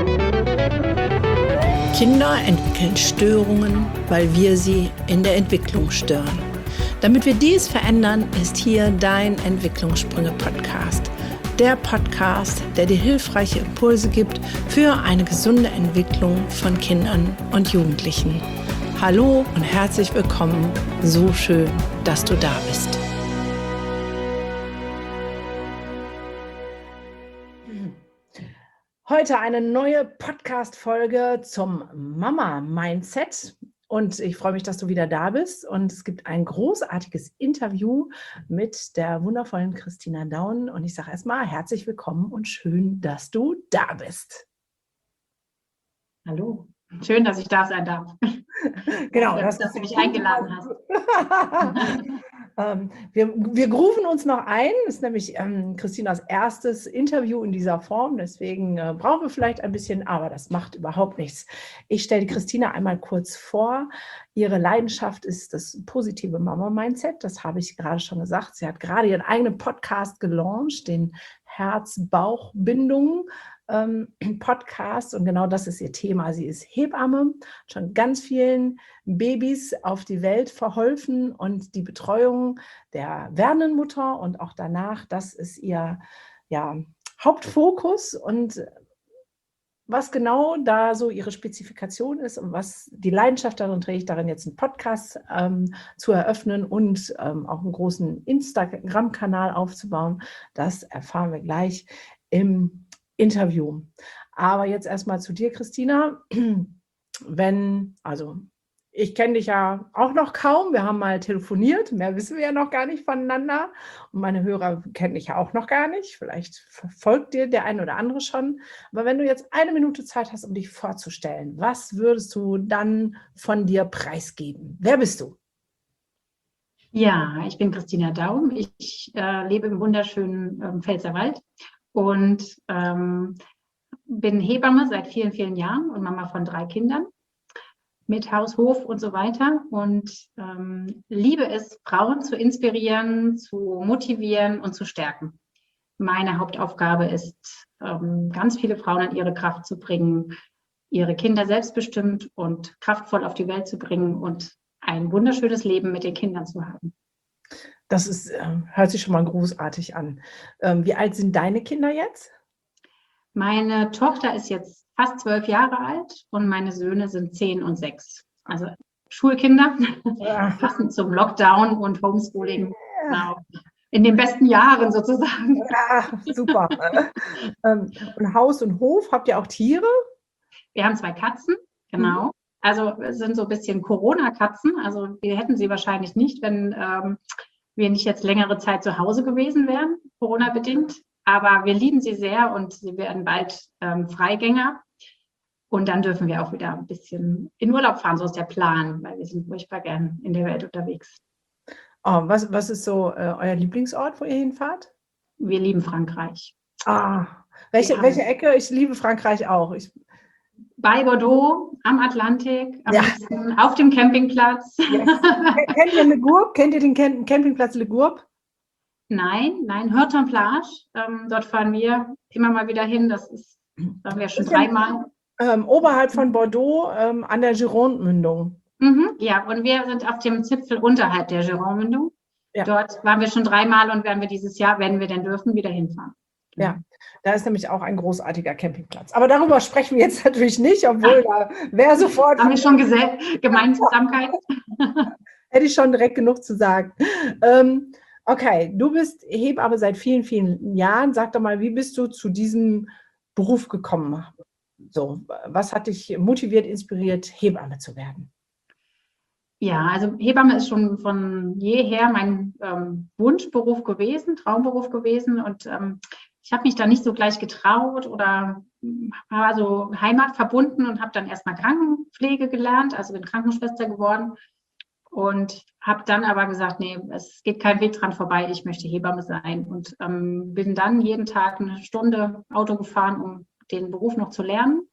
Kinder entwickeln Störungen, weil wir sie in der Entwicklung stören. Damit wir dies verändern, ist hier dein Entwicklungssprünge-Podcast. Der Podcast, der dir hilfreiche Impulse gibt für eine gesunde Entwicklung von Kindern und Jugendlichen. Hallo und herzlich willkommen. So schön, dass du da bist. Heute eine neue Podcast-Folge zum Mama-Mindset. Und ich freue mich, dass du wieder da bist. Und es gibt ein großartiges Interview mit der wundervollen Christina Daun. Und ich sage erstmal herzlich willkommen und schön, dass du da bist. Hallo, schön, dass ich da sein darf. Genau, dass du mich eingeladen hast. Wir grooven uns noch ein. Das ist nämlich Christinas erstes Interview in dieser Form. Deswegen brauchen wir vielleicht ein bisschen, aber das macht überhaupt nichts. Ich stelle die Christina einmal kurz vor. Ihre Leidenschaft ist das positive Mama-Mindset. Das habe ich gerade schon gesagt. Sie hat gerade ihren eigenen Podcast gelauncht, den Herz-Bauch-Bindung Podcast, und genau das ist ihr Thema. Sie ist Hebamme, schon ganz vielen Babys auf die Welt verholfen, und die Betreuung der werdenden Mutter und auch danach, das ist ihr Hauptfokus. Und was genau da so ihre Spezifikation ist und was die Leidenschaft darin trägt, darin jetzt einen Podcast zu eröffnen und auch einen großen Instagram-Kanal aufzubauen, das erfahren wir gleich im Interview. Aber jetzt erstmal zu dir, Christina. Ich kenne dich ja auch noch kaum. Wir haben mal telefoniert, mehr wissen wir ja noch gar nicht voneinander. Und meine Hörer kennen dich ja auch noch gar nicht. Vielleicht verfolgt dir der ein oder andere schon. Aber wenn du jetzt eine Minute Zeit hast, um dich vorzustellen, was würdest du dann von dir preisgeben? Wer bist du? Ja, ich bin Christina Daum. Ich lebe im wunderschönen Pfälzerwald und bin Hebamme seit vielen, vielen Jahren und Mama von 3 Kindern mit Haus, Hof und so weiter, und liebe es, Frauen zu inspirieren, zu motivieren und zu stärken. Meine Hauptaufgabe ist, ganz viele Frauen in ihre Kraft zu bringen, ihre Kinder selbstbestimmt und kraftvoll auf die Welt zu bringen und ein wunderschönes Leben mit den Kindern zu haben. Das ist, hört sich schon mal großartig an. Wie alt sind deine Kinder jetzt? Meine Tochter ist jetzt fast 12 Jahre alt und meine Söhne sind 10 und 6. Also Schulkinder, passend zum Lockdown und Homeschooling. Genau. In den besten Jahren sozusagen. Ja, super. Und Haus und Hof, habt ihr auch Tiere? Wir haben 2 Katzen, genau. Also es sind so ein bisschen Corona-Katzen. Also wir hätten sie wahrscheinlich nicht, wenn wir nicht jetzt längere Zeit zu Hause gewesen wären, Corona-bedingt. Aber wir lieben sie sehr und sie werden bald Freigänger. Und dann dürfen wir auch wieder ein bisschen in Urlaub fahren, so ist der Plan, weil wir sind furchtbar gern in der Welt unterwegs. Oh, was ist so euer Lieblingsort, wo ihr hinfahrt? Wir lieben Frankreich. Welche Ecke? Ich liebe Frankreich auch. Bei Bordeaux, am Atlantik, am liebsten auf dem Campingplatz. Yes. Kennt ihr Le Gourbe? Kennt ihr den Campingplatz Le Gourbe? Nein, Hürton-Plage. Dort fahren wir immer mal wieder hin. Das waren wir schon 3-mal. Oberhalb von Bordeaux, an der Gironde-Mündung. Ja, und wir sind auf dem Zipfel unterhalb der Gironde-Mündung. Ja. Dort waren wir schon 3-mal und werden wir dieses Jahr, wenn wir denn dürfen, wieder hinfahren. Ja, da ist nämlich auch ein großartiger Campingplatz. Aber darüber sprechen wir jetzt natürlich nicht, obwohl da wäre sofort... Haben wir schon Gemeinsamkeit? Hätte ich schon direkt genug zu sagen. Okay, du bist Hebamme seit vielen, vielen Jahren. Sag doch mal, wie bist du zu diesem Beruf gekommen? So, was hat dich motiviert, inspiriert, Hebamme zu werden? Ja, also Hebamme ist schon von jeher mein Wunschberuf gewesen, Traumberuf gewesen, und ich habe mich da nicht so gleich getraut oder war so heimatverbunden und habe dann erstmal Krankenpflege gelernt, also bin Krankenschwester geworden und habe dann aber gesagt, nee, es geht kein Weg dran vorbei, ich möchte Hebamme sein, und bin dann jeden Tag eine Stunde Auto gefahren, um den Beruf noch zu lernen,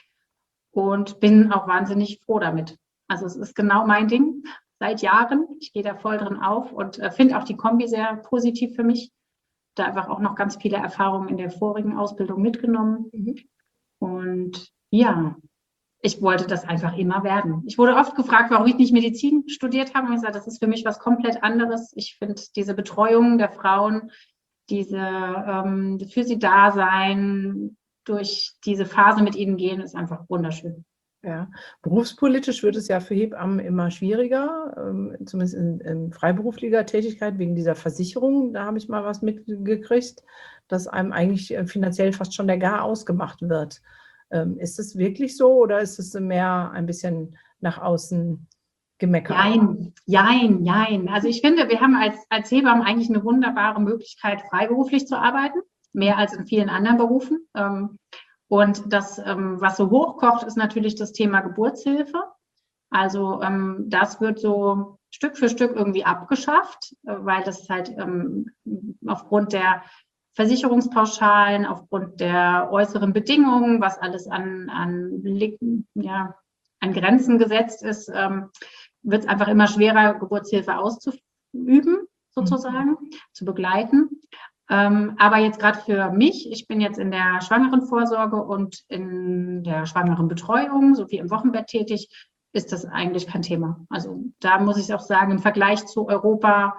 und bin auch wahnsinnig froh damit. Also es ist genau mein Ding seit Jahren. Ich gehe da voll drin auf und finde auch die Kombi sehr positiv für mich. Da einfach auch noch ganz viele Erfahrungen in der vorigen Ausbildung mitgenommen. Und Und ja, ich wollte das einfach immer werden. Ich wurde oft gefragt, warum ich nicht Medizin studiert habe. Und ich sage, das ist für mich was komplett anderes. Ich finde diese Betreuung der Frauen, für sie da sein, durch diese Phase mit ihnen gehen, ist einfach wunderschön. Ja, berufspolitisch wird es ja für Hebammen immer schwieriger, zumindest in freiberuflicher Tätigkeit wegen dieser Versicherung. Da habe ich mal was mitgekriegt, dass einem eigentlich finanziell fast schon der Garaus gemacht wird. Ist es wirklich so oder ist es mehr ein bisschen nach außen gemeckert? Jein. Also ich finde, wir haben als Hebammen eigentlich eine wunderbare Möglichkeit, freiberuflich zu arbeiten, mehr als in vielen anderen Berufen. Und das, was so hochkocht, ist natürlich das Thema Geburtshilfe. Also das wird so Stück für Stück irgendwie abgeschafft, weil das halt aufgrund der Versicherungspauschalen, aufgrund der äußeren Bedingungen, was alles an Grenzen gesetzt ist, wird es einfach immer schwerer, Geburtshilfe auszuüben, sozusagen, zu begleiten. Aber jetzt gerade für mich, ich bin jetzt in der Schwangerenvorsorge und in der Schwangerenbetreuung sowie im Wochenbett tätig, ist das eigentlich kein Thema. Also da muss ich auch sagen, im Vergleich zu Europa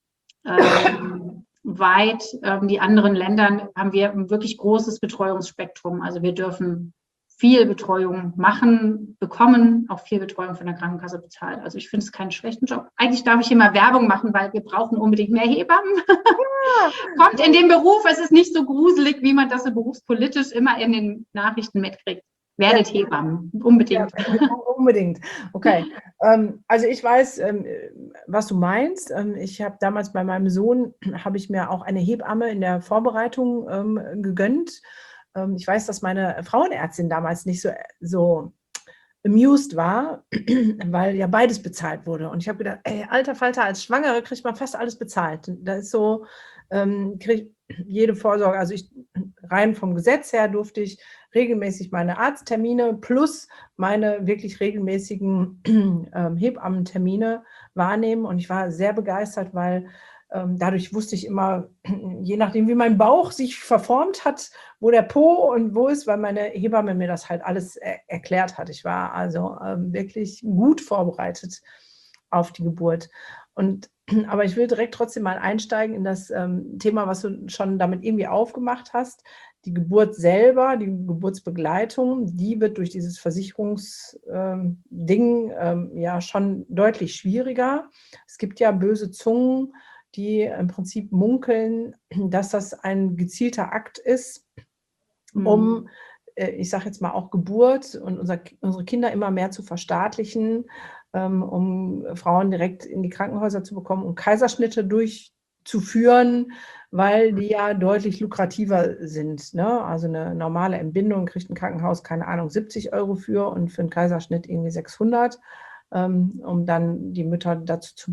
weit, die anderen Ländern haben wir ein wirklich großes Betreuungsspektrum. Also wir dürfen viel Betreuung bekommen, auch viel Betreuung von der Krankenkasse bezahlt. Also ich finde es keinen schlechten Job. Eigentlich darf ich immer Werbung machen, weil wir brauchen unbedingt mehr Hebammen. Ja. Kommt in den Beruf, es ist nicht so gruselig, wie man das so berufspolitisch immer in den Nachrichten mitkriegt. Werdet Hebammen, unbedingt. Ja, unbedingt. Okay. Also ich weiß, was du meinst. Ich habe damals bei meinem Sohn, habe ich mir auch eine Hebamme in der Vorbereitung gegönnt. Ich weiß, dass meine Frauenärztin damals nicht so amused war, weil ja beides bezahlt wurde. Und ich habe gedacht, ey, alter Falter, als Schwangere kriegt man fast alles bezahlt. Da ist so, kriegt jede Vorsorge, also rein vom Gesetz her durfte ich regelmäßig meine Arzttermine plus meine wirklich regelmäßigen Hebammentermine wahrnehmen. Und ich war sehr begeistert, weil dadurch wusste ich immer, je nachdem, wie mein Bauch sich verformt hat, wo der Po und wo ist, weil meine Hebamme mir das halt alles erklärt hat. Ich war also wirklich gut vorbereitet auf die Geburt. Aber ich will direkt trotzdem mal einsteigen in das Thema, was du schon damit irgendwie aufgemacht hast. Die Geburt selber, die Geburtsbegleitung, die wird durch dieses Versicherungsding ja schon deutlich schwieriger. Es gibt ja böse Zungen, die im Prinzip munkeln, dass das ein gezielter Akt ist, um, ich sage jetzt mal auch Geburt und unsere Kinder immer mehr zu verstaatlichen, um Frauen direkt in die Krankenhäuser zu bekommen und Kaiserschnitte durchzuführen, weil die ja deutlich lukrativer sind. Ne? Also eine normale Entbindung kriegt ein Krankenhaus, keine Ahnung, 70 € für und für einen Kaiserschnitt irgendwie 600, um dann die Mütter dazu zu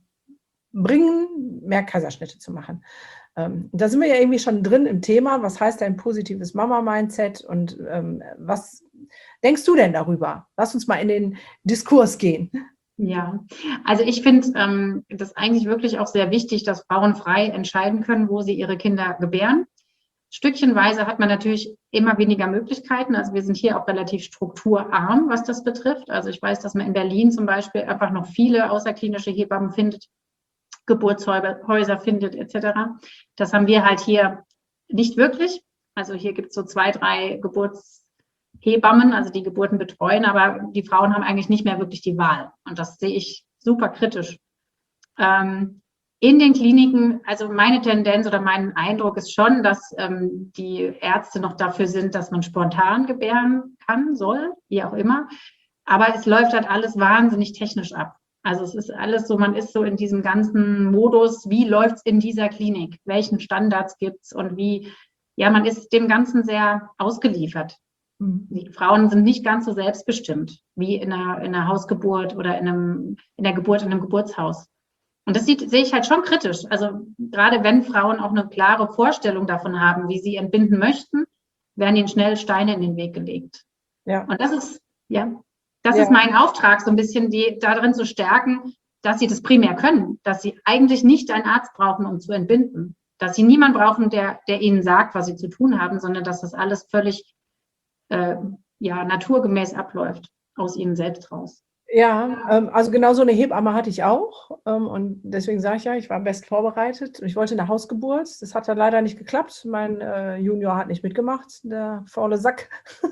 bringen, mehr Kaiserschnitte zu machen. Da sind wir ja irgendwie schon drin im Thema. Was heißt ein positives Mama-Mindset und was denkst du denn darüber? Lass uns mal in den Diskurs gehen. Ja, also ich finde das eigentlich wirklich auch sehr wichtig, dass Frauen frei entscheiden können, wo sie ihre Kinder gebären. Stückchenweise hat man natürlich immer weniger Möglichkeiten. Also wir sind hier auch relativ strukturarm, was das betrifft. Also ich weiß, dass man in Berlin zum Beispiel einfach noch viele außerklinische Hebammen findet, Geburtshäuser findet etc. Das haben wir halt hier nicht wirklich. Also hier gibt es so 2, 3 Geburtshebammen, also die Geburten betreuen, aber die Frauen haben eigentlich nicht mehr wirklich die Wahl. Und das sehe ich super kritisch. In den Kliniken, also meine Tendenz oder mein Eindruck ist schon, dass die Ärzte noch dafür sind, dass man spontan gebären kann, soll, wie auch immer. Aber es läuft halt alles wahnsinnig technisch ab. Also es ist alles so, man ist so in diesem ganzen Modus, wie läuft es in dieser Klinik, welchen Standards gibt es und wie, ja, man ist dem Ganzen sehr ausgeliefert. Die Frauen sind nicht ganz so selbstbestimmt wie in einer Hausgeburt oder in der Geburt in einem Geburtshaus. Und das sehe ich halt schon kritisch. Also gerade wenn Frauen auch eine klare Vorstellung davon haben, wie sie entbinden möchten, werden ihnen schnell Steine in den Weg gelegt. Ja. Und das ist mein Auftrag, so ein bisschen die darin zu stärken, dass sie das primär können, dass sie eigentlich nicht einen Arzt brauchen, um zu entbinden, dass sie niemanden brauchen, der ihnen sagt, was sie zu tun haben, sondern dass das alles völlig naturgemäß abläuft, aus ihnen selbst raus. Ja, also genau so eine Hebamme hatte ich auch. Und deswegen sage ich ja, ich war best vorbereitet. Ich wollte eine Hausgeburt. Das hat dann leider nicht geklappt. Mein Junior hat nicht mitgemacht, der faule Sack.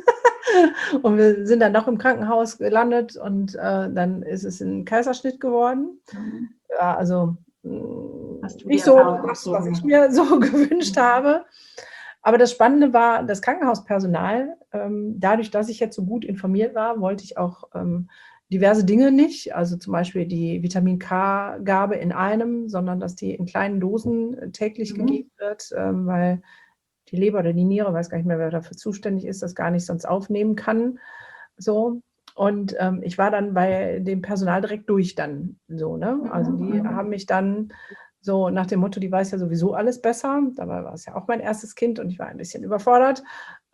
Und wir sind dann doch im Krankenhaus gelandet und dann ist es ein Kaiserschnitt geworden. Ja, also nicht so das, was ich mir so gewünscht habe. Aber das Spannende war, das Krankenhauspersonal, dadurch, dass ich jetzt so gut informiert war, wollte ich auch diverse Dinge nicht, also zum Beispiel die Vitamin-K-Gabe in einem, sondern dass die in kleinen Dosen täglich gegeben wird, weil die Leber oder die Niere, weiß gar nicht mehr, wer dafür zuständig ist, das gar nicht sonst aufnehmen kann. So. Und ich war dann bei dem Personal direkt durch dann so, ne? Also die haben mich dann so nach dem Motto, die weiß ja sowieso alles besser. Dabei war es ja auch mein erstes Kind und ich war ein bisschen überfordert.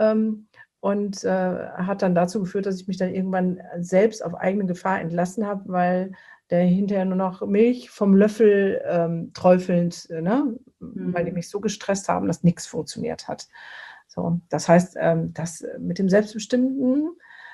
Und hat dann dazu geführt, dass ich mich dann irgendwann selbst auf eigene Gefahr entlassen habe, weil der hinterher nur noch Milch vom Löffel träufelnd, weil die mich so gestresst haben, dass nichts funktioniert hat. So, das heißt, das mit dem Selbstbestimmten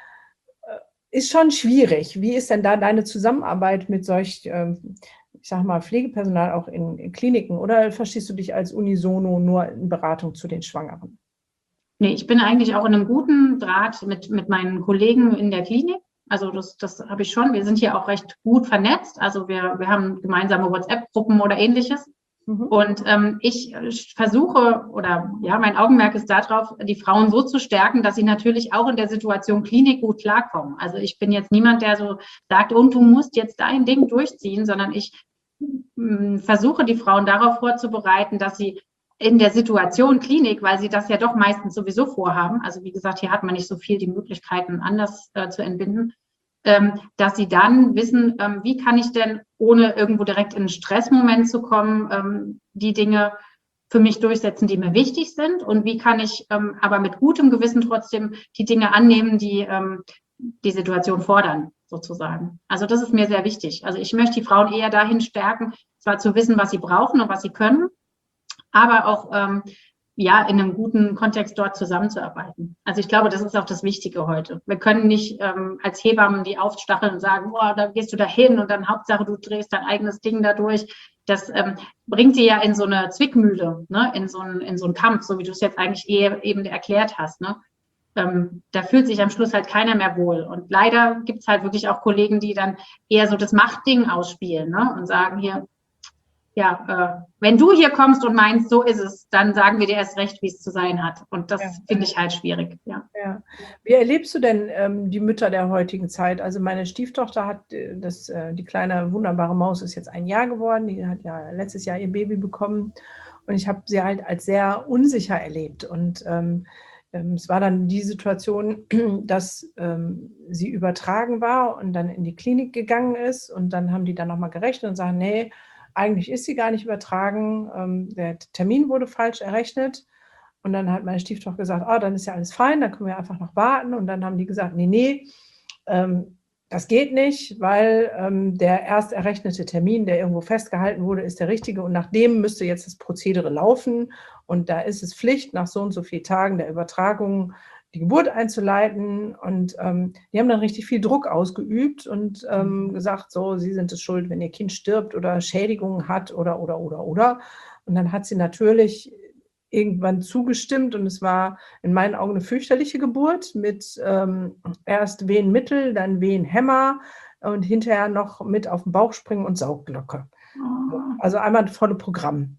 ist schon schwierig. Wie ist denn da deine Zusammenarbeit mit solch, ich sag mal, Pflegepersonal auch in Kliniken? Oder verstehst du dich als unisono nur in Beratung zu den Schwangeren? Nee, ich bin eigentlich auch in einem guten Draht mit meinen Kollegen in der Klinik. Also das habe ich schon. Wir sind hier auch recht gut vernetzt. Also wir haben gemeinsame WhatsApp-Gruppen oder Ähnliches. Und ich versuche, mein Augenmerk ist darauf, die Frauen so zu stärken, dass sie natürlich auch in der Situation Klinik gut klarkommen. Also ich bin jetzt niemand, der so sagt, und du musst jetzt dein Ding durchziehen, sondern ich versuche, die Frauen darauf vorzubereiten, dass sie in der Situation Klinik, weil sie das ja doch meistens sowieso vorhaben, also wie gesagt, hier hat man nicht so viel die Möglichkeiten, anders zu entbinden, dass sie dann wissen, wie kann ich denn, ohne irgendwo direkt in einen Stressmoment zu kommen, die Dinge für mich durchsetzen, die mir wichtig sind, und wie kann ich aber mit gutem Gewissen trotzdem die Dinge annehmen, die die Situation fordern, sozusagen. Also das ist mir sehr wichtig. Also ich möchte die Frauen eher dahin stärken, zwar zu wissen, was sie brauchen und was sie können, aber auch in einem guten Kontext dort zusammenzuarbeiten. Also ich glaube, das ist auch das Wichtige heute. Wir können nicht als Hebammen die aufstacheln und sagen, boah, da gehst du da hin und dann Hauptsache, du drehst dein eigenes Ding dadurch. Das bringt sie ja in so eine Zwickmühle, ne? in so einen Kampf, so wie du es jetzt eigentlich eben erklärt hast. Ne? Da fühlt sich am Schluss halt keiner mehr wohl. Und leider gibt es halt wirklich auch Kollegen, die dann eher so das Machtding ausspielen, ne? Und sagen hier, wenn du hier kommst und meinst, so ist es, dann sagen wir dir erst recht, wie es zu sein hat. Und das finde ich halt schwierig. Ja. Wie erlebst du denn die Mütter der heutigen Zeit? Also meine Stieftochter hat die kleine wunderbare Maus ist jetzt 1 Jahr geworden. Die hat ja letztes Jahr ihr Baby bekommen. Und ich habe sie halt als sehr unsicher erlebt. Und es war dann die Situation, dass sie übertragen war und dann in die Klinik gegangen ist. Und dann haben die dann nochmal gerechnet und sagen, nee, eigentlich ist sie gar nicht übertragen. Der Termin wurde falsch errechnet. Und dann hat meine Stieftochter gesagt, dann ist ja alles fein, dann können wir einfach noch warten. Und dann haben die gesagt, nee, das geht nicht, weil der erst errechnete Termin, der irgendwo festgehalten wurde, ist der richtige. Und nach dem müsste jetzt das Prozedere laufen. Und da ist es Pflicht, nach so und so vielen Tagen der Übertragung die Geburt einzuleiten. Und die haben dann richtig viel Druck ausgeübt und gesagt, so, sie sind es schuld, wenn ihr Kind stirbt oder Schädigungen hat oder. Und dann hat sie natürlich irgendwann zugestimmt und es war in meinen Augen eine fürchterliche Geburt mit erst Wehenmittel, dann Wehenhämmer und hinterher noch mit auf den Bauch springen und Saugglocke. Also einmal das volle Programm.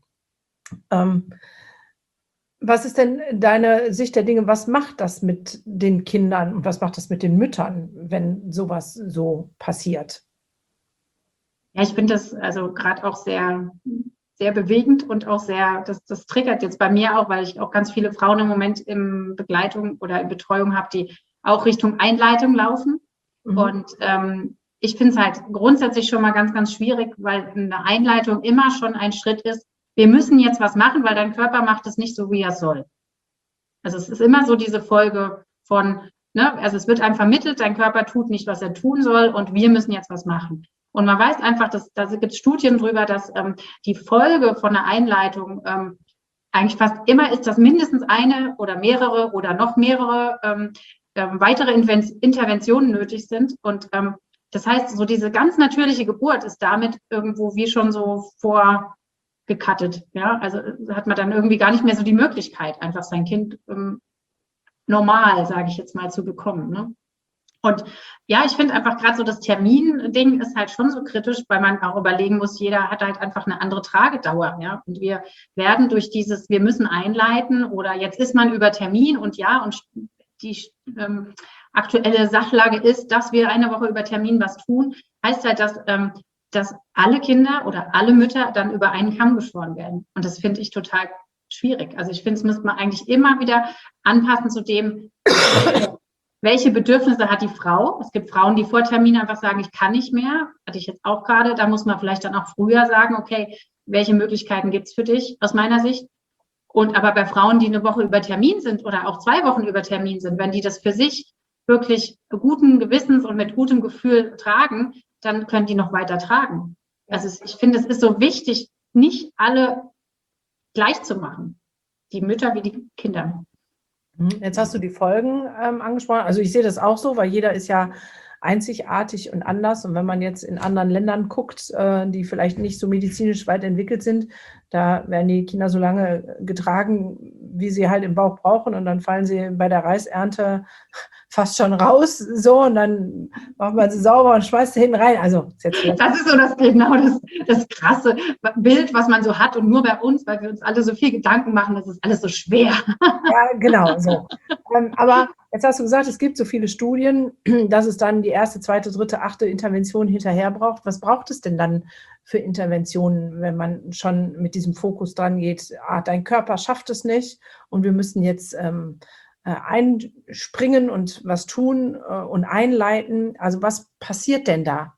Was ist denn deine Sicht der Dinge? Was macht das mit den Kindern und was macht das mit den Müttern, wenn sowas so passiert? Ja, ich finde das also gerade auch sehr, sehr bewegend und auch sehr, das triggert jetzt bei mir auch, weil ich auch ganz viele Frauen im Moment in Begleitung oder in Betreuung habe, die auch Richtung Einleitung laufen. Und ich finde es halt grundsätzlich schon mal ganz, ganz schwierig, weil eine Einleitung immer schon ein Schritt ist, wir müssen jetzt was machen, weil dein Körper macht es nicht so, wie er soll. Also es ist immer so diese Folge von, also es wird einem vermittelt, dein Körper tut nicht, was er tun soll und wir müssen jetzt was machen. Und man weiß einfach, da gibt es Studien drüber, dass die Folge von einer Einleitung eigentlich fast immer ist, dass mindestens eine oder mehrere oder noch mehrere weitere Interventionen nötig sind. Und das heißt, so diese ganz natürliche Geburt ist damit irgendwo wie schon so vorgekattet. Ja? Also hat man dann irgendwie gar nicht mehr so die Möglichkeit, einfach sein Kind normal, sage ich jetzt mal, zu bekommen. Ne? Und ja, ich finde einfach gerade so das Termin-Ding ist halt schon so kritisch, weil man auch überlegen muss, jeder hat halt einfach eine andere Tragedauer. Ja? Und wir werden durch dieses, wir müssen einleiten oder jetzt ist man über Termin und die aktuelle Sachlage ist, dass wir eine Woche über Termin was tun, heißt halt, dass alle Kinder oder alle Mütter dann über einen Kamm geschoren werden. Und das finde ich total schwierig. Also ich finde, es müsste man eigentlich immer wieder anpassen zu dem, welche Bedürfnisse hat die Frau? Es gibt Frauen, die vor Termin einfach sagen, ich kann nicht mehr. Hatte ich jetzt auch gerade. Da muss man vielleicht dann auch früher sagen, okay, welche Möglichkeiten gibt es für dich aus meiner Sicht? Und aber bei Frauen, die eine Woche über Termin sind oder auch 2 Wochen über Termin sind, wenn die das für sich wirklich guten Gewissens und mit gutem Gefühl tragen, dann können die noch weiter tragen. Also ich finde, es ist so wichtig, nicht alle gleich zu machen. Die Mütter wie die Kinder. Jetzt hast du die Folgen angesprochen. Also ich sehe das auch so, weil jeder ist ja einzigartig und anders. Und wenn man jetzt in anderen Ländern guckt, die vielleicht nicht so medizinisch weit entwickelt sind, da werden die Kinder so lange getragen, wie sie halt im Bauch brauchen. Und dann fallen sie bei der Reisernte fast schon raus, so, und dann macht man sie sauber und schmeißt sie hinten rein. Also, das ist so das krasse Bild, was man so hat. Und nur bei uns, weil wir uns alle so viel Gedanken machen, das ist alles so schwer. Ja, genau, so. Aber jetzt hast du gesagt, es gibt so viele Studien, dass es dann die erste, zweite, dritte, 8. Intervention hinterher braucht. Was braucht es denn dann für Interventionen, wenn man schon mit diesem Fokus dran geht, dein Körper schafft es nicht und wir müssen jetzt einspringen und was tun und einleiten. Also was passiert denn da?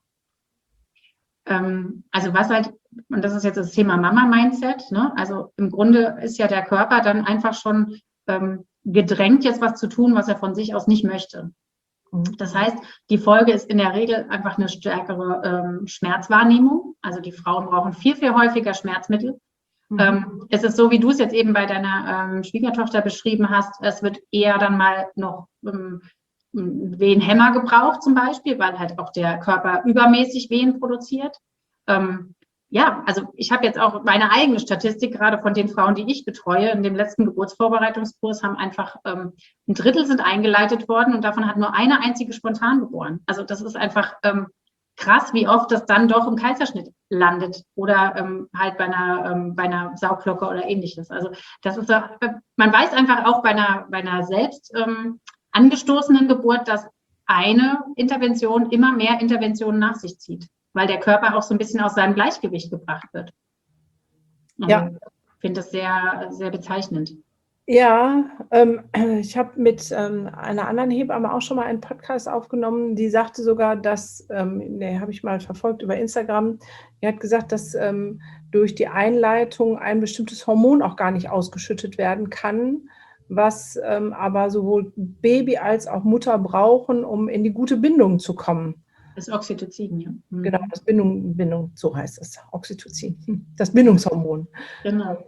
Also was halt, und das ist jetzt das Thema Mama-Mindset, ne? Also im Grunde ist ja der Körper dann einfach schon gedrängt, jetzt was zu tun, was er von sich aus nicht möchte. Das heißt, die Folge ist in der Regel einfach eine stärkere Schmerzwahrnehmung. Also die Frauen brauchen viel, viel häufiger Schmerzmittel. Es ist so, wie du es jetzt eben bei deiner Schwiegertochter beschrieben hast, es wird eher dann mal noch Wehenhämmer gebraucht zum Beispiel, weil halt auch der Körper übermäßig Wehen produziert. Ja, also ich habe jetzt auch meine eigene Statistik, gerade von den Frauen, die ich betreue. In dem letzten Geburtsvorbereitungskurs haben einfach 1/3 sind eingeleitet worden und davon hat nur eine einzige spontan geboren. Also das ist einfach krass, wie oft das dann doch im Kaiserschnitt landet oder halt bei einer Sauglocke oder ähnliches. Also das ist, man weiß einfach auch bei einer selbst angestoßenen Geburt, dass eine Intervention immer mehr Interventionen nach sich zieht, weil der Körper auch so ein bisschen aus seinem Gleichgewicht gebracht wird. Ja. Ich finde das sehr, sehr bezeichnend. Ja, ich habe mit einer anderen Hebamme auch schon mal einen Podcast aufgenommen, die sagte sogar, dass, den habe ich mal verfolgt über Instagram, die hat gesagt, dass durch die Einleitung ein bestimmtes Hormon auch gar nicht ausgeschüttet werden kann, was aber sowohl Baby als auch Mutter brauchen, um in die gute Bindung zu kommen. Das Oxytocin, ja. Genau, das Bindung, so heißt es, Oxytocin, das Bindungshormon. Genau.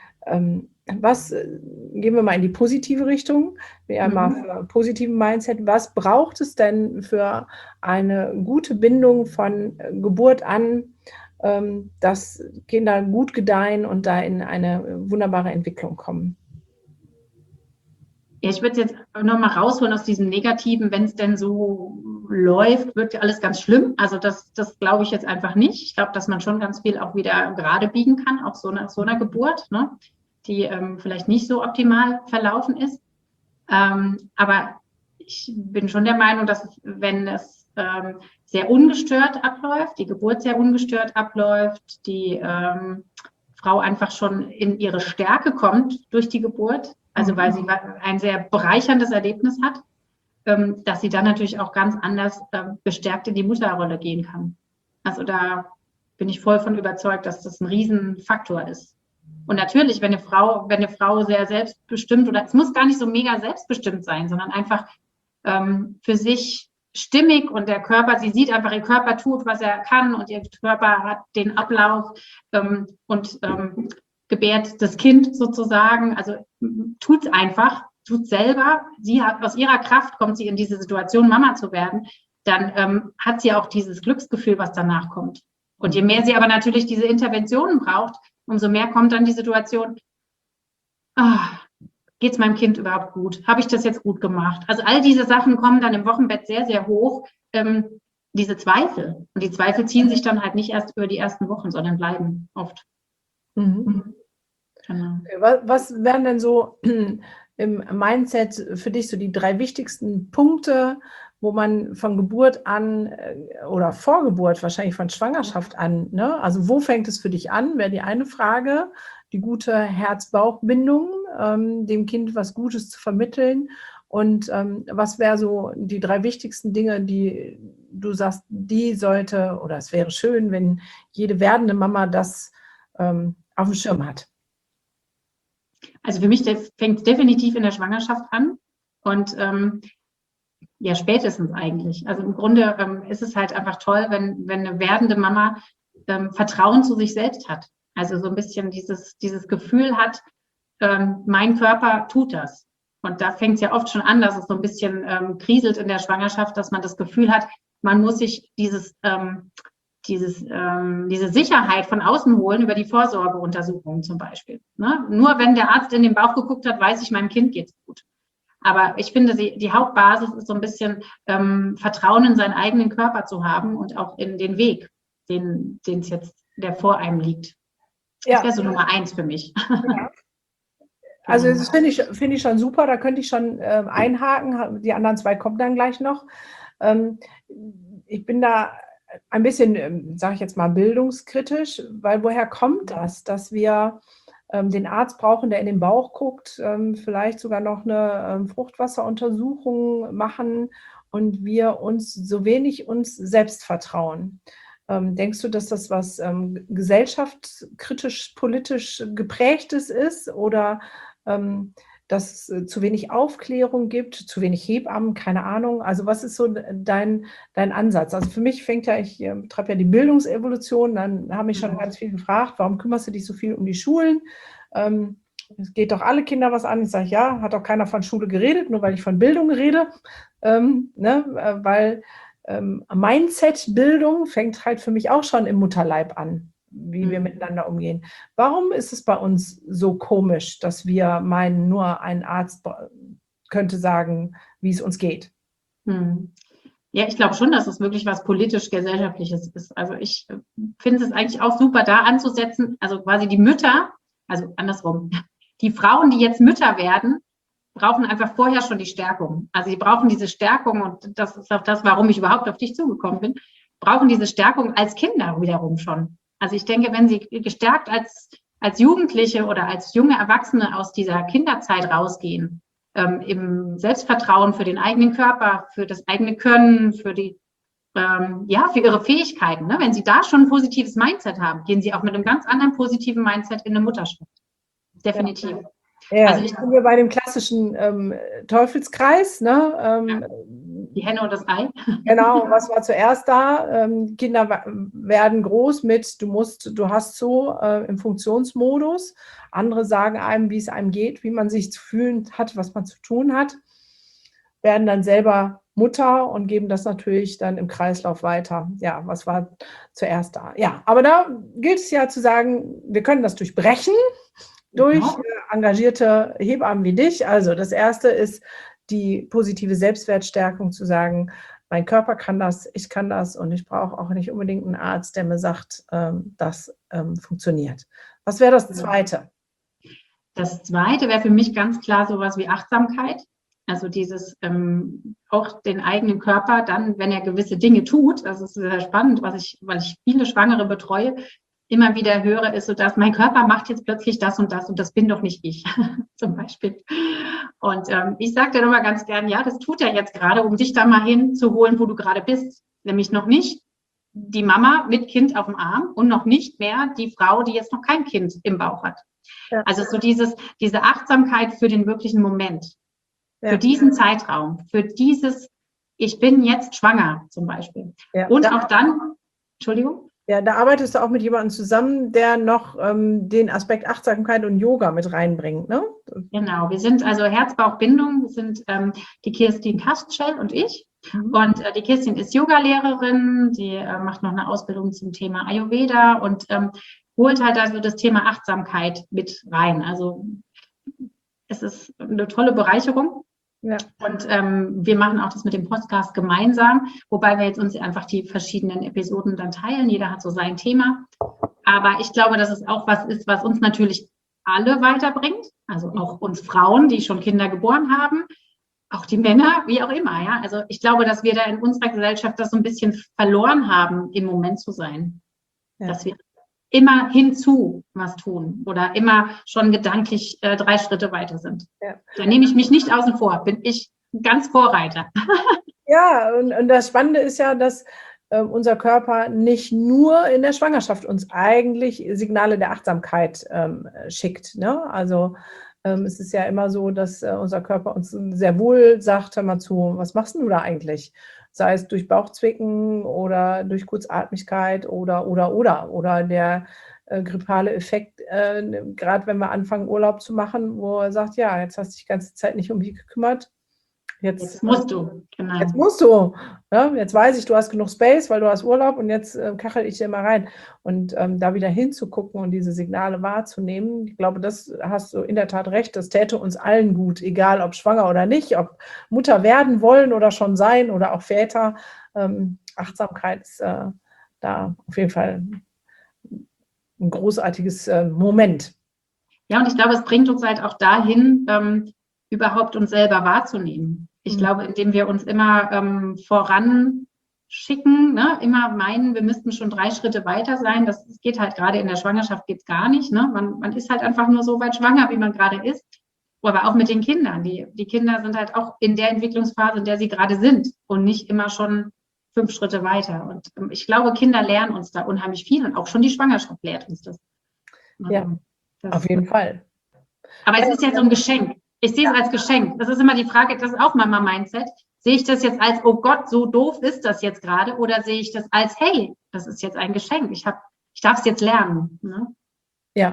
Gehen wir mal in die positive Richtung, mal für positiven Mindset. Was braucht es denn für eine gute Bindung von Geburt an, dass Kinder gut gedeihen und da in eine wunderbare Entwicklung kommen? Ja, ich würde es jetzt nochmal rausholen aus diesem Negativen, wenn es denn so läuft, wird ja alles ganz schlimm. Also das glaube ich jetzt einfach nicht. Ich glaube, dass man schon ganz viel auch wieder gerade biegen kann, auch so nach so einer Geburt, ne? Die vielleicht nicht so optimal verlaufen ist. Aber ich bin schon der Meinung, dass wenn es sehr ungestört abläuft, die Geburt sehr ungestört abläuft, die Frau einfach schon in ihre Stärke kommt durch die Geburt, also weil sie ein sehr bereicherndes Erlebnis hat, dass sie dann natürlich auch ganz anders bestärkt in die Mutterrolle gehen kann. Also da bin ich voll von überzeugt, dass das ein Riesenfaktor ist. Und natürlich, wenn eine Frau sehr selbstbestimmt, oder es muss gar nicht so mega selbstbestimmt sein, sondern einfach für sich stimmig und der Körper, sie sieht einfach, ihr Körper tut, was er kann und ihr Körper hat den Ablauf und gebärt das Kind sozusagen, also tut's einfach, tut's selber. Sie hat aus ihrer Kraft, kommt sie in diese Situation, Mama zu werden, dann hat sie auch dieses Glücksgefühl, was danach kommt. Und je mehr sie aber natürlich diese Interventionen braucht, umso mehr kommt dann die Situation, geht es meinem Kind überhaupt gut? Habe ich das jetzt gut gemacht? Also all diese Sachen kommen dann im Wochenbett sehr, sehr hoch, diese Zweifel. Und die Zweifel ziehen sich dann halt nicht erst über die ersten Wochen, sondern bleiben oft. Mhm. Genau. Was wären denn so im Mindset für dich so die 3 wichtigsten Punkte, wo man von Geburt an oder vor Geburt, wahrscheinlich von Schwangerschaft an, ne? Also wo fängt es für dich an, wäre die eine Frage, die gute Herz-Bauch-Bindung, dem Kind was Gutes zu vermitteln. Und was wäre so die 3 wichtigsten Dinge, die du sagst, die sollte, oder es wäre schön, wenn jede werdende Mama das auf dem Schirm hat? Also für mich fängt es definitiv in der Schwangerschaft an und ja, spätestens eigentlich. Also im Grunde ist es halt einfach toll, wenn eine werdende Mama Vertrauen zu sich selbst hat. Also so ein bisschen dieses Gefühl hat, mein Körper tut das. Und da fängt es ja oft schon an, dass es so ein bisschen kriselt in der Schwangerschaft, dass man das Gefühl hat, man muss sich diese Sicherheit von außen holen über die Vorsorgeuntersuchungen zum Beispiel. Ne? Nur wenn der Arzt in den Bauch geguckt hat, weiß ich, meinem Kind geht's gut. Aber ich finde, die Hauptbasis ist so ein bisschen Vertrauen in seinen eigenen Körper zu haben und auch in den Weg, der vor einem liegt. Das wäre so Nummer 1 für mich. Ja. Also das finde ich schon super, da könnte ich schon einhaken, die anderen 2 kommen dann gleich noch. Ich bin da ein bisschen, sage ich jetzt mal, bildungskritisch, weil woher kommt das, dass wir den Arzt brauchen, der in den Bauch guckt, vielleicht sogar noch eine Fruchtwasseruntersuchung machen und wir uns so wenig uns selbst vertrauen. Denkst du, dass das was gesellschaftskritisch, politisch geprägtes ist oder dass es zu wenig Aufklärung gibt, zu wenig Hebammen, keine Ahnung. Also was ist so dein Ansatz? Also für mich ich betreibe ja die Bildungsevolution, dann haben mich schon ganz viele gefragt, warum kümmerst du dich so viel um die Schulen? Es geht doch alle Kinder was an. Ich sage, ja, hat doch keiner von Schule geredet, nur weil ich von Bildung rede. Weil Mindset-Bildung fängt halt für mich auch schon im Mutterleib an, wie wir miteinander umgehen. Warum ist es bei uns so komisch, dass wir meinen, nur ein Arzt könnte sagen, wie es uns geht? Ja, ich glaube schon, dass es wirklich was politisch-gesellschaftliches ist. Also ich finde es eigentlich auch super, da anzusetzen, also quasi die Mütter, also andersrum, die Frauen, die jetzt Mütter werden, brauchen einfach vorher schon die Stärkung. Also sie brauchen diese Stärkung und das ist auch das, warum ich überhaupt auf dich zugekommen bin, brauchen diese Stärkung als Kinder wiederum schon. Also ich denke, wenn sie gestärkt als Jugendliche oder als junge Erwachsene aus dieser Kinderzeit rausgehen, im Selbstvertrauen für den eigenen Körper, für das eigene Können, für ihre Fähigkeiten. Ne? Wenn sie da schon ein positives Mindset haben, gehen sie auch mit einem ganz anderen positiven Mindset in eine Mutterschaft. Definitiv. Ja, also ich bin hier bei dem klassischen Teufelskreis, ne? Die Henne und das Ei. Genau, was war zuerst da? Kinder werden groß mit, du hast so im Funktionsmodus. Andere sagen einem, wie es einem geht, wie man sich zu fühlen hat, was man zu tun hat. Werden dann selber Mutter und geben das natürlich dann im Kreislauf weiter. Ja, was war zuerst da? Ja, aber da gilt es ja zu sagen, wir können das durchbrechen durch engagierte Hebammen wie dich. Also das Erste ist die positive Selbstwertstärkung, zu sagen, mein Körper kann das, ich kann das und ich brauche auch nicht unbedingt einen Arzt, der mir sagt, das funktioniert. Was wäre das Zweite? Das Zweite wäre für mich ganz klar sowas wie Achtsamkeit. Also dieses auch den eigenen Körper dann, wenn er gewisse Dinge tut, das ist sehr spannend, weil ich viele Schwangere betreue, immer wieder höre, ist so, dass mein Körper macht jetzt plötzlich das und das bin doch nicht ich, zum Beispiel. Und ich sage dann immer ganz gern, ja, das tut er jetzt gerade, um dich da mal hinzuholen, wo du gerade bist. Nämlich noch nicht die Mama mit Kind auf dem Arm und noch nicht mehr die Frau, die jetzt noch kein Kind im Bauch hat. Ja. Also so diese Achtsamkeit für den wirklichen Moment, für diesen Zeitraum, für dieses, ich bin jetzt schwanger zum Beispiel. Ja. Und auch dann, Entschuldigung? Ja, da arbeitest du auch mit jemandem zusammen, der noch den Aspekt Achtsamkeit und Yoga mit reinbringt, ne? Genau, wir sind also Herz-Bauch-Bindung, wir sind die Kirstin Kastschell und ich. Und die Kirstin ist Yogalehrerin, die macht noch eine Ausbildung zum Thema Ayurveda und holt halt also das Thema Achtsamkeit mit rein. Also es ist eine tolle Bereicherung. Ja. Und wir machen auch das mit dem Podcast gemeinsam, wobei wir jetzt uns einfach die verschiedenen Episoden dann teilen. Jeder hat so sein Thema. Aber ich glaube, dass es auch was ist, was uns natürlich alle weiterbringt. Also auch uns Frauen, die schon Kinder geboren haben, auch die Männer, wie auch immer. Ja, also ich glaube, dass wir da in unserer Gesellschaft das so ein bisschen verloren haben, im Moment zu sein. Ja. Dass wir immer hinzu was tun oder immer schon gedanklich 3 Schritte weiter sind. Ja. Da nehme ich mich nicht außen vor, bin ich ganz Vorreiter. Ja, und das Spannende ist ja, dass unser Körper nicht nur in der Schwangerschaft uns eigentlich Signale der Achtsamkeit schickt, ne? Also es ist ja immer so, dass unser Körper uns sehr wohl sagt, hör mal zu, was machst du da eigentlich? Sei es durch Bauchzwicken oder durch Kurzatmigkeit oder der grippale Effekt, gerade wenn wir anfangen, Urlaub zu machen, wo er sagt, ja, jetzt hast du dich die ganze Zeit nicht um mich gekümmert. Jetzt musst du, genau. Jetzt musst du. Ja, jetzt weiß ich, du hast genug Space, weil du hast Urlaub und jetzt kachel ich dir mal rein. Und da wieder hinzugucken und diese Signale wahrzunehmen, ich glaube, das hast du in der Tat recht, das täte uns allen gut, egal ob schwanger oder nicht, ob Mutter werden wollen oder schon sein oder auch Väter. Achtsamkeit ist da auf jeden Fall ein großartiges Moment. Ja, und ich glaube, es bringt uns halt auch dahin, überhaupt uns selber wahrzunehmen. Ich glaube, indem wir uns immer voranschicken, ne, immer meinen, wir müssten schon 3 Schritte weiter sein. Das geht halt gerade in der Schwangerschaft geht's gar nicht. Ne? Man ist halt einfach nur so weit schwanger, wie man gerade ist. Aber auch mit den Kindern. Die Kinder sind halt auch in der Entwicklungsphase, in der sie gerade sind und nicht immer schon 5 Schritte weiter. Und ich glaube, Kinder lernen uns da unheimlich viel und auch schon die Schwangerschaft lehrt uns das. Ja, auf jeden Fall. Aber es ist ja so ein Geschenk. Ich sehe es als Geschenk. Das ist immer die Frage, das ist auch Mama-Mindset. Sehe ich das jetzt als, oh Gott, so doof ist das jetzt gerade? Oder sehe ich das als, hey, das ist jetzt ein Geschenk. Ich darf es jetzt lernen. Ne? Ja,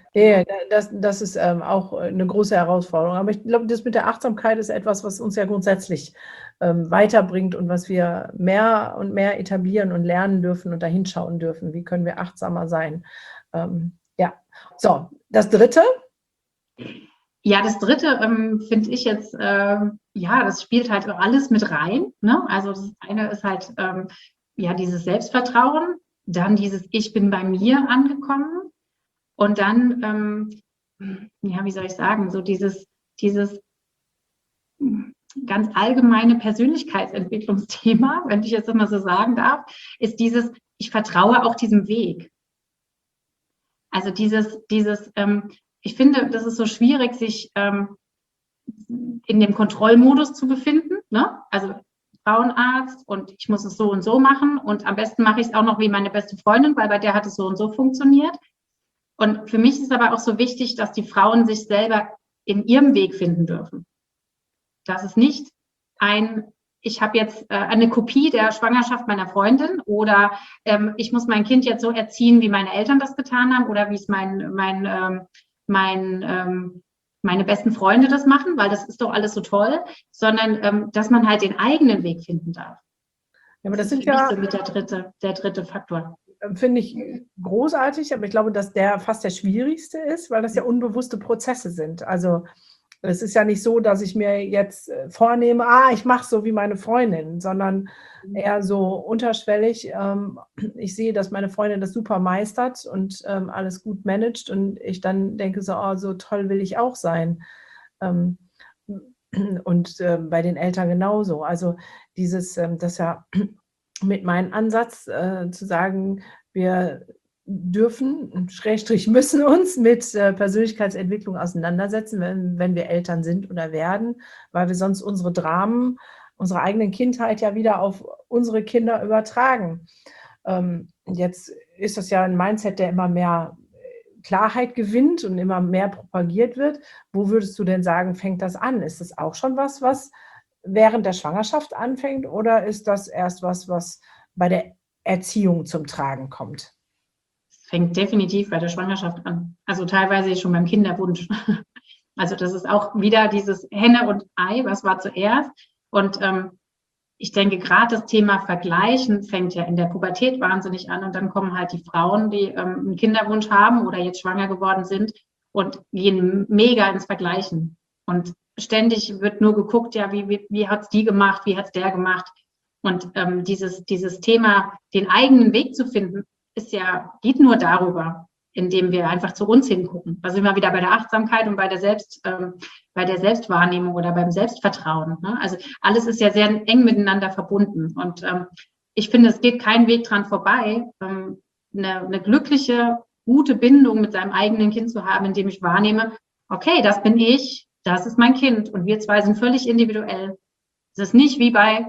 das ist auch eine große Herausforderung. Aber ich glaube, das mit der Achtsamkeit ist etwas, was uns ja grundsätzlich weiterbringt und was wir mehr und mehr etablieren und lernen dürfen und da hinschauen dürfen. Wie können wir achtsamer sein? Ja, so, das Dritte. Ja, das Dritte finde ich jetzt, das spielt halt alles mit rein. Ne? Also das eine ist halt, dieses Selbstvertrauen, dann dieses Ich bin bei mir angekommen und dann, wie soll ich sagen, so dieses ganz allgemeine Persönlichkeitsentwicklungsthema, wenn ich jetzt immer so sagen darf, ist dieses, ich vertraue auch diesem Weg. Also ich finde, das ist so schwierig, sich in dem Kontrollmodus zu befinden. Ne? Also Frauenarzt und ich muss es so und so machen und am besten mache ich es auch noch wie meine beste Freundin, weil bei der hat es so und so funktioniert. Und für mich ist aber auch so wichtig, dass die Frauen sich selber in ihrem Weg finden dürfen. Dass es nicht ich habe jetzt eine Kopie der Schwangerschaft meiner Freundin oder ich muss mein Kind jetzt so erziehen, wie meine Eltern das getan haben oder wie es meine besten Freunde das machen, weil das ist doch alles so toll, sondern dass man halt den eigenen Weg finden darf. Ja, aber das sind ja so mit der dritte Faktor. Finde ich großartig, aber ich glaube, dass der fast der schwierigste ist, weil das ja unbewusste Prozesse sind. Also es ist ja nicht so, dass ich mir jetzt vornehme, ich mache so wie meine Freundin, sondern eher so unterschwellig. Ich sehe, dass meine Freundin das super meistert und alles gut managt und ich dann denke so toll will ich auch sein. Und bei den Eltern genauso. Also das ja mit meinem Ansatz zu sagen, wir dürfen, müssen uns mit Persönlichkeitsentwicklung auseinandersetzen, wenn wir Eltern sind oder werden, weil wir sonst unsere Dramen, unsere eigenen Kindheit ja wieder auf unsere Kinder übertragen. Jetzt ist das ja ein Mindset, der immer mehr Klarheit gewinnt und immer mehr propagiert wird. Wo würdest du denn sagen, fängt das an? Ist das auch schon was während der Schwangerschaft anfängt oder ist das erst was bei der Erziehung zum Tragen kommt? Es fängt definitiv bei der Schwangerschaft an. Also teilweise schon beim Kinderwunsch. Also das ist auch wieder dieses Henne und Ei, was war zuerst? Und ich denke, gerade das Thema Vergleichen fängt ja in der Pubertät wahnsinnig an. Und dann kommen halt die Frauen, die einen Kinderwunsch haben oder jetzt schwanger geworden sind und gehen mega ins Vergleichen. Und ständig wird nur geguckt, ja, wie hat's die gemacht, wie hat's der gemacht? Und dieses Thema, den eigenen Weg zu finden, geht nur darüber, indem wir einfach zu uns hingucken. Da sind wir wieder bei der Achtsamkeit und bei der Selbstwahrnehmung oder beim Selbstvertrauen. Ne? Also alles ist ja sehr eng miteinander verbunden. Und ich finde, es geht kein Weg dran vorbei, eine glückliche, gute Bindung mit seinem eigenen Kind zu haben, indem ich wahrnehme, okay, das bin ich, das ist mein Kind und wir zwei sind völlig individuell. Es ist nicht wie bei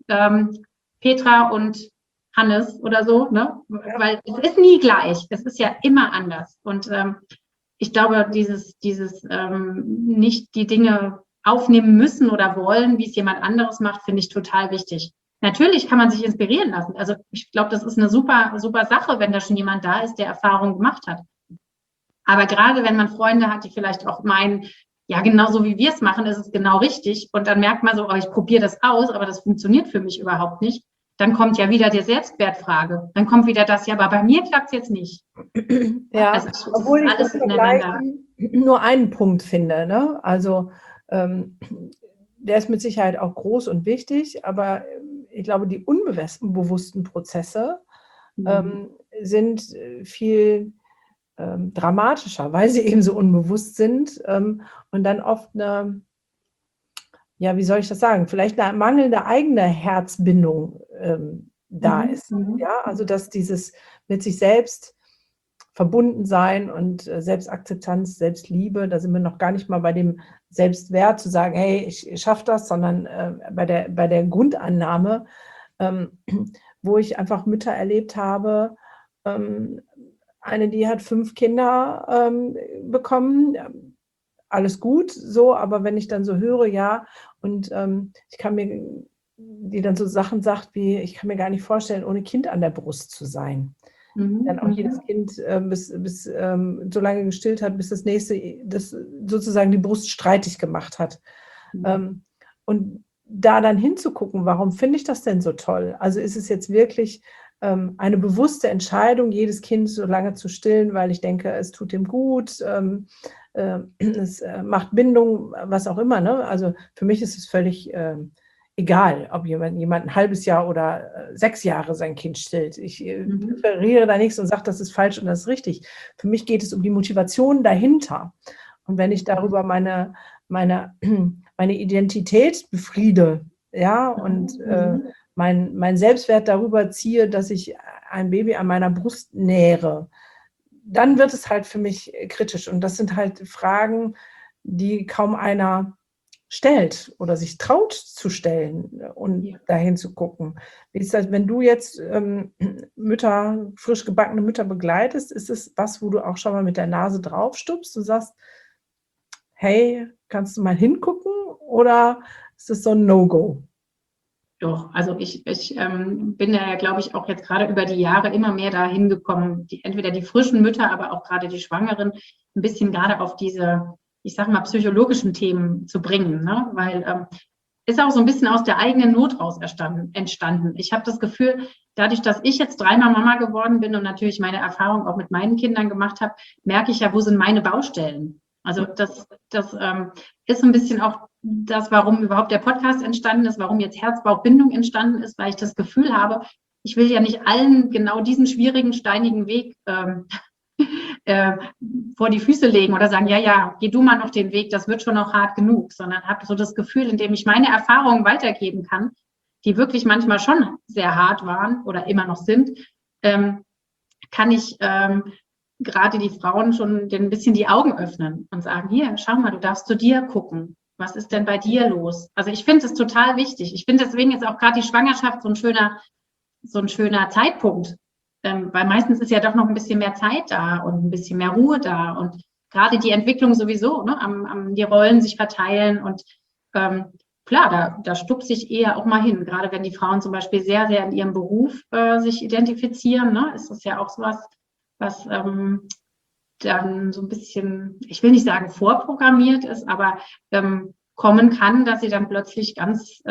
Petra und Hannes oder so, ne? Weil es ist nie gleich. Es ist ja immer anders. Und ich glaube, dieses nicht die Dinge aufnehmen müssen oder wollen, wie es jemand anderes macht, finde ich total wichtig. Natürlich kann man sich inspirieren lassen. Also ich glaube, das ist eine super, super Sache, wenn da schon jemand da ist, der Erfahrung gemacht hat. Aber gerade wenn man Freunde hat, die vielleicht auch meinen, ja, genauso wie wir es machen, ist es genau richtig. Und dann merkt man so, oh, ich probiere das aus, aber das funktioniert für mich überhaupt nicht. Dann kommt ja wieder die Selbstwertfrage. Dann kommt wieder das, ja, aber bei mir klappt es jetzt nicht. Ja, also, obwohl ich das nur einen Punkt finde. Ne? Also der ist mit Sicherheit auch groß und wichtig, aber ich glaube, die unbewussten Prozesse sind viel dramatischer, weil sie eben so unbewusst sind und dann oft eine, ja, wie soll ich das sagen, vielleicht eine mangelnde eigene Herzbindung da ist. Ja, also dass dieses mit sich selbst verbunden sein und Selbstakzeptanz, Selbstliebe, da sind wir noch gar nicht mal bei dem Selbstwert zu sagen, hey, ich schaffe das, sondern bei der Grundannahme, wo ich einfach Mütter erlebt habe, eine, die hat 5 Kinder bekommen, alles gut, so, aber wenn ich dann so höre, ja, und ich kann mir, die dann so Sachen sagt wie, ich kann mir gar nicht vorstellen, ohne Kind an der Brust zu sein. Dann auch jedes Kind bis so lange gestillt hat, bis das nächste, das sozusagen die Brust streitig gemacht hat. Und da dann hinzugucken, warum finde ich das denn so toll? Also ist es jetzt wirklich eine bewusste Entscheidung, jedes Kind so lange zu stillen, weil ich denke, es tut ihm gut, es macht Bindung, was auch immer. Ne? Also für mich ist es völlig egal, ob jemand ein halbes Jahr oder 6 Jahre sein Kind stillt. Ich präferiere da nichts und sage, das ist falsch und das ist richtig. Für mich geht es um die Motivation dahinter. Und wenn ich darüber meine Identität befriede, ja, und mein Selbstwert darüber ziehe, dass ich ein Baby an meiner Brust nähere, dann wird es halt für mich kritisch. Und das sind halt Fragen, die kaum einer stellt oder sich traut zu stellen und dahin zu gucken. Wie ist das, wenn du jetzt frisch gebackene Mütter begleitest, ist es was, wo du auch schon mal mit der Nase drauf stupst und sagst, hey, kannst du mal hingucken, oder ist es so ein No-Go? Doch, also ich bin ja, glaube ich, auch jetzt gerade über die Jahre immer mehr dahin gekommen, entweder die frischen Mütter, aber auch gerade die Schwangeren, ein bisschen gerade auf diese, ich sage mal, psychologischen Themen zu bringen, ne? Weil ist auch so ein bisschen aus der eigenen Not raus entstanden. Ich habe das Gefühl, dadurch, dass ich jetzt 3-mal Mama geworden bin und natürlich meine Erfahrung auch mit meinen Kindern gemacht habe, merke ich ja, wo sind meine Baustellen? Also das ist ein bisschen auch das, warum überhaupt der Podcast entstanden ist, warum jetzt Herz-Bauch-Bindung entstanden ist, weil ich das Gefühl habe, ich will ja nicht allen genau diesen schwierigen, steinigen Weg vor die Füße legen oder sagen, ja, geh du mal noch den Weg, das wird schon noch hart genug, sondern habe so das Gefühl, indem ich meine Erfahrungen weitergeben kann, die wirklich manchmal schon sehr hart waren oder immer noch sind, kann ich gerade die Frauen schon ein bisschen die Augen öffnen und sagen, hier, schau mal, du darfst zu dir gucken. Was ist denn bei dir los? Also ich finde es total wichtig. Ich finde deswegen ist auch gerade die Schwangerschaft so ein schöner Zeitpunkt, weil meistens ist ja doch noch ein bisschen mehr Zeit da und ein bisschen mehr Ruhe da und gerade die Entwicklung sowieso, ne, die Rollen sich verteilen und klar, da stupse ich eher auch mal hin. Gerade wenn die Frauen zum Beispiel sehr, sehr in ihrem Beruf sich identifizieren, ne, ist das ja auch sowas, was dann so ein bisschen, ich will nicht sagen vorprogrammiert ist, aber kommen kann, dass sie dann plötzlich ganz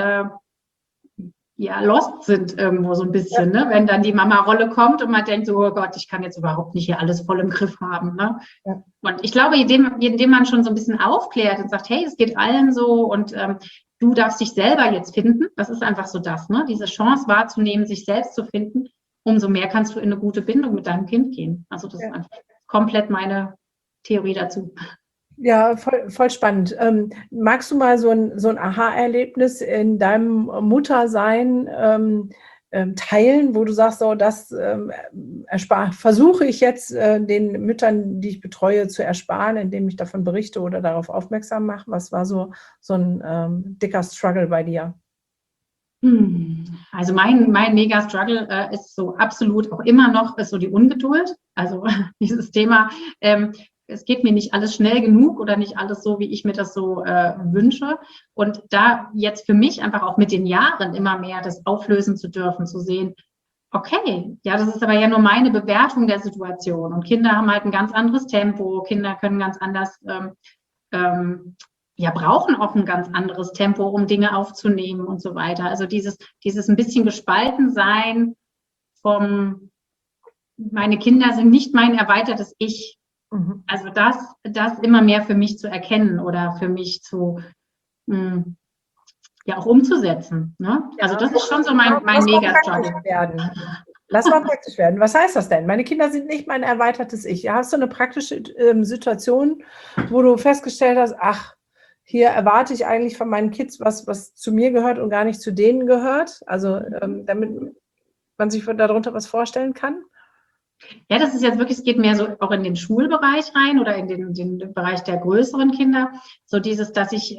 lost sind irgendwo so ein bisschen, ne? Wenn dann die Mama-Rolle kommt und man denkt so, oh Gott, ich kann jetzt überhaupt nicht hier alles voll im Griff haben, ne? Ja. Und ich glaube, indem man schon so ein bisschen aufklärt und sagt, hey, es geht allen so und du darfst dich selber jetzt finden, das ist einfach so das, ne? Diese Chance wahrzunehmen, sich selbst zu finden, umso mehr kannst du in eine gute Bindung mit deinem Kind gehen. Also das ist einfach komplett meine Theorie dazu. Ja, voll spannend. Magst du mal so ein Aha-Erlebnis in deinem Muttersein teilen, wo du sagst, so, das versuche ich jetzt den Müttern, die ich betreue, zu ersparen, indem ich davon berichte oder darauf aufmerksam mache? Was war so ein dicker Struggle bei dir? Also mein Mega-Struggle ist so absolut auch immer noch ist so die Ungeduld. Also dieses Thema, es geht mir nicht alles schnell genug oder nicht alles so, wie ich mir das so wünsche. Und da jetzt für mich einfach auch mit den Jahren immer mehr das auflösen zu dürfen, zu sehen, okay, ja, das ist aber ja nur meine Bewertung der Situation. Und Kinder haben halt ein ganz anderes Tempo, Kinder können ganz anders, brauchen auch ein ganz anderes Tempo, um Dinge aufzunehmen und so weiter. Also dieses ein bisschen gespalten sein meine Kinder sind nicht mein erweitertes Ich. Also das immer mehr für mich zu erkennen oder für mich auch umzusetzen. Ne? Also das ist schon so mein Mega-Struggle. Lass mal praktisch werden. Was heißt das denn? Meine Kinder sind nicht mein erweitertes Ich. Hast du eine praktische Situation, wo du festgestellt hast, ach, hier erwarte ich eigentlich von meinen Kids was zu mir gehört und gar nicht zu denen gehört? Also damit man sich darunter was vorstellen kann? Ja, das ist jetzt wirklich, es geht mehr so auch in den Schulbereich rein oder in den Bereich der größeren Kinder. So dieses, dass ich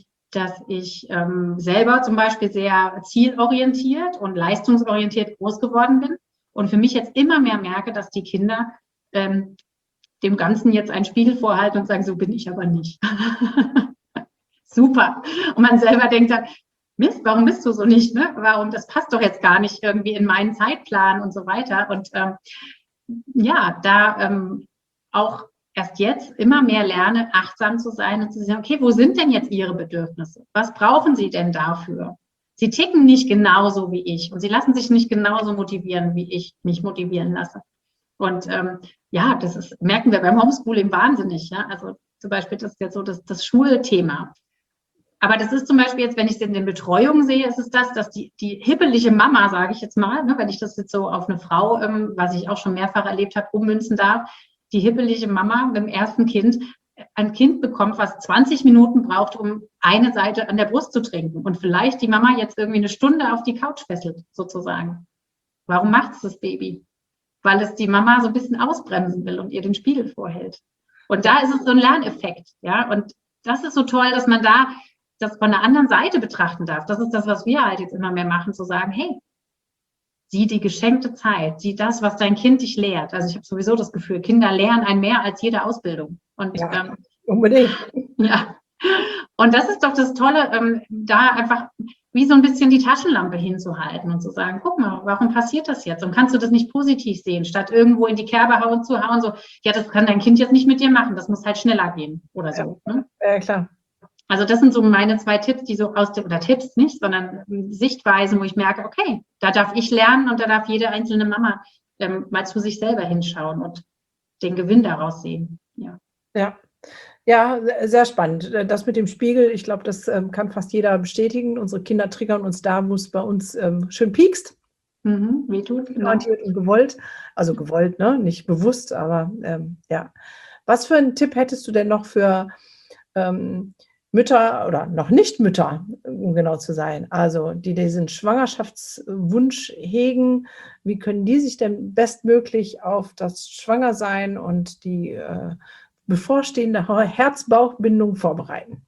selber zum Beispiel sehr zielorientiert und leistungsorientiert groß geworden bin und für mich jetzt immer mehr merke, dass die Kinder dem Ganzen jetzt einen Spiegel vorhalten und sagen, so bin ich aber nicht. Super. Und man selber denkt dann, Mist, warum bist du so nicht? Ne? Warum, das passt doch jetzt gar nicht irgendwie in meinen Zeitplan und so weiter. Und auch erst jetzt immer mehr lerne, achtsam zu sein und zu sagen, okay, wo sind denn jetzt Ihre Bedürfnisse? Was brauchen Sie denn dafür? Sie ticken nicht genauso wie ich und Sie lassen sich nicht genauso motivieren, wie ich mich motivieren lasse. Und merken wir beim Homeschooling wahnsinnig. Ja? Also zum Beispiel, das ist jetzt so das Schulthema. Aber das ist zum Beispiel jetzt, wenn ich es in den Betreuungen sehe, ist es dass die hippelige Mama, sage ich jetzt mal, ne, wenn ich das jetzt so auf eine Frau, was ich auch schon mehrfach erlebt habe, ummünzen darf, die hippelige Mama mit dem ersten Kind ein Kind bekommt, was 20 Minuten braucht, um eine Seite an der Brust zu trinken und vielleicht die Mama jetzt irgendwie eine Stunde auf die Couch fesselt, sozusagen. Warum macht es das Baby? Weil es die Mama so ein bisschen ausbremsen will und ihr den Spiegel vorhält. Und da ist es so ein Lerneffekt, ja, und das ist so toll, dass man da das von der anderen Seite betrachten darf. Das ist das, was wir halt jetzt immer mehr machen, zu sagen, hey, sieh die geschenkte Zeit, sieh das, was dein Kind dich lehrt. Also ich habe sowieso das Gefühl, Kinder lernen ein mehr als jede Ausbildung. Und unbedingt. Ja. Und das ist doch das Tolle, da einfach wie so ein bisschen die Taschenlampe hinzuhalten und zu sagen, guck mal, warum passiert das jetzt? Und kannst du das nicht positiv sehen, statt irgendwo in die Kerbe zu hauen, so, ja, das kann dein Kind jetzt nicht mit dir machen, das muss halt schneller gehen oder so. Ja, ne? Klar. Also das sind so meine 2 Tipps, die so oder Tipps nicht, sondern Sichtweisen, wo ich merke, okay, da darf ich lernen und da darf jede einzelne Mama mal zu sich selber hinschauen und den Gewinn daraus sehen. Ja, sehr spannend. Das mit dem Spiegel, ich glaube, das kann fast jeder bestätigen. Unsere Kinder triggern uns da, wo es bei uns schön piekst. Wehtut, genau. Und gewollt. Also gewollt, ne? Nicht bewusst, aber ja. Was für einen Tipp hättest du denn noch für Mütter oder noch nicht Mütter, um genau zu sein, also die diesen Schwangerschaftswunsch hegen, wie können die sich denn bestmöglich auf das Schwangersein und die bevorstehende Herz-Bauch-Bindung vorbereiten?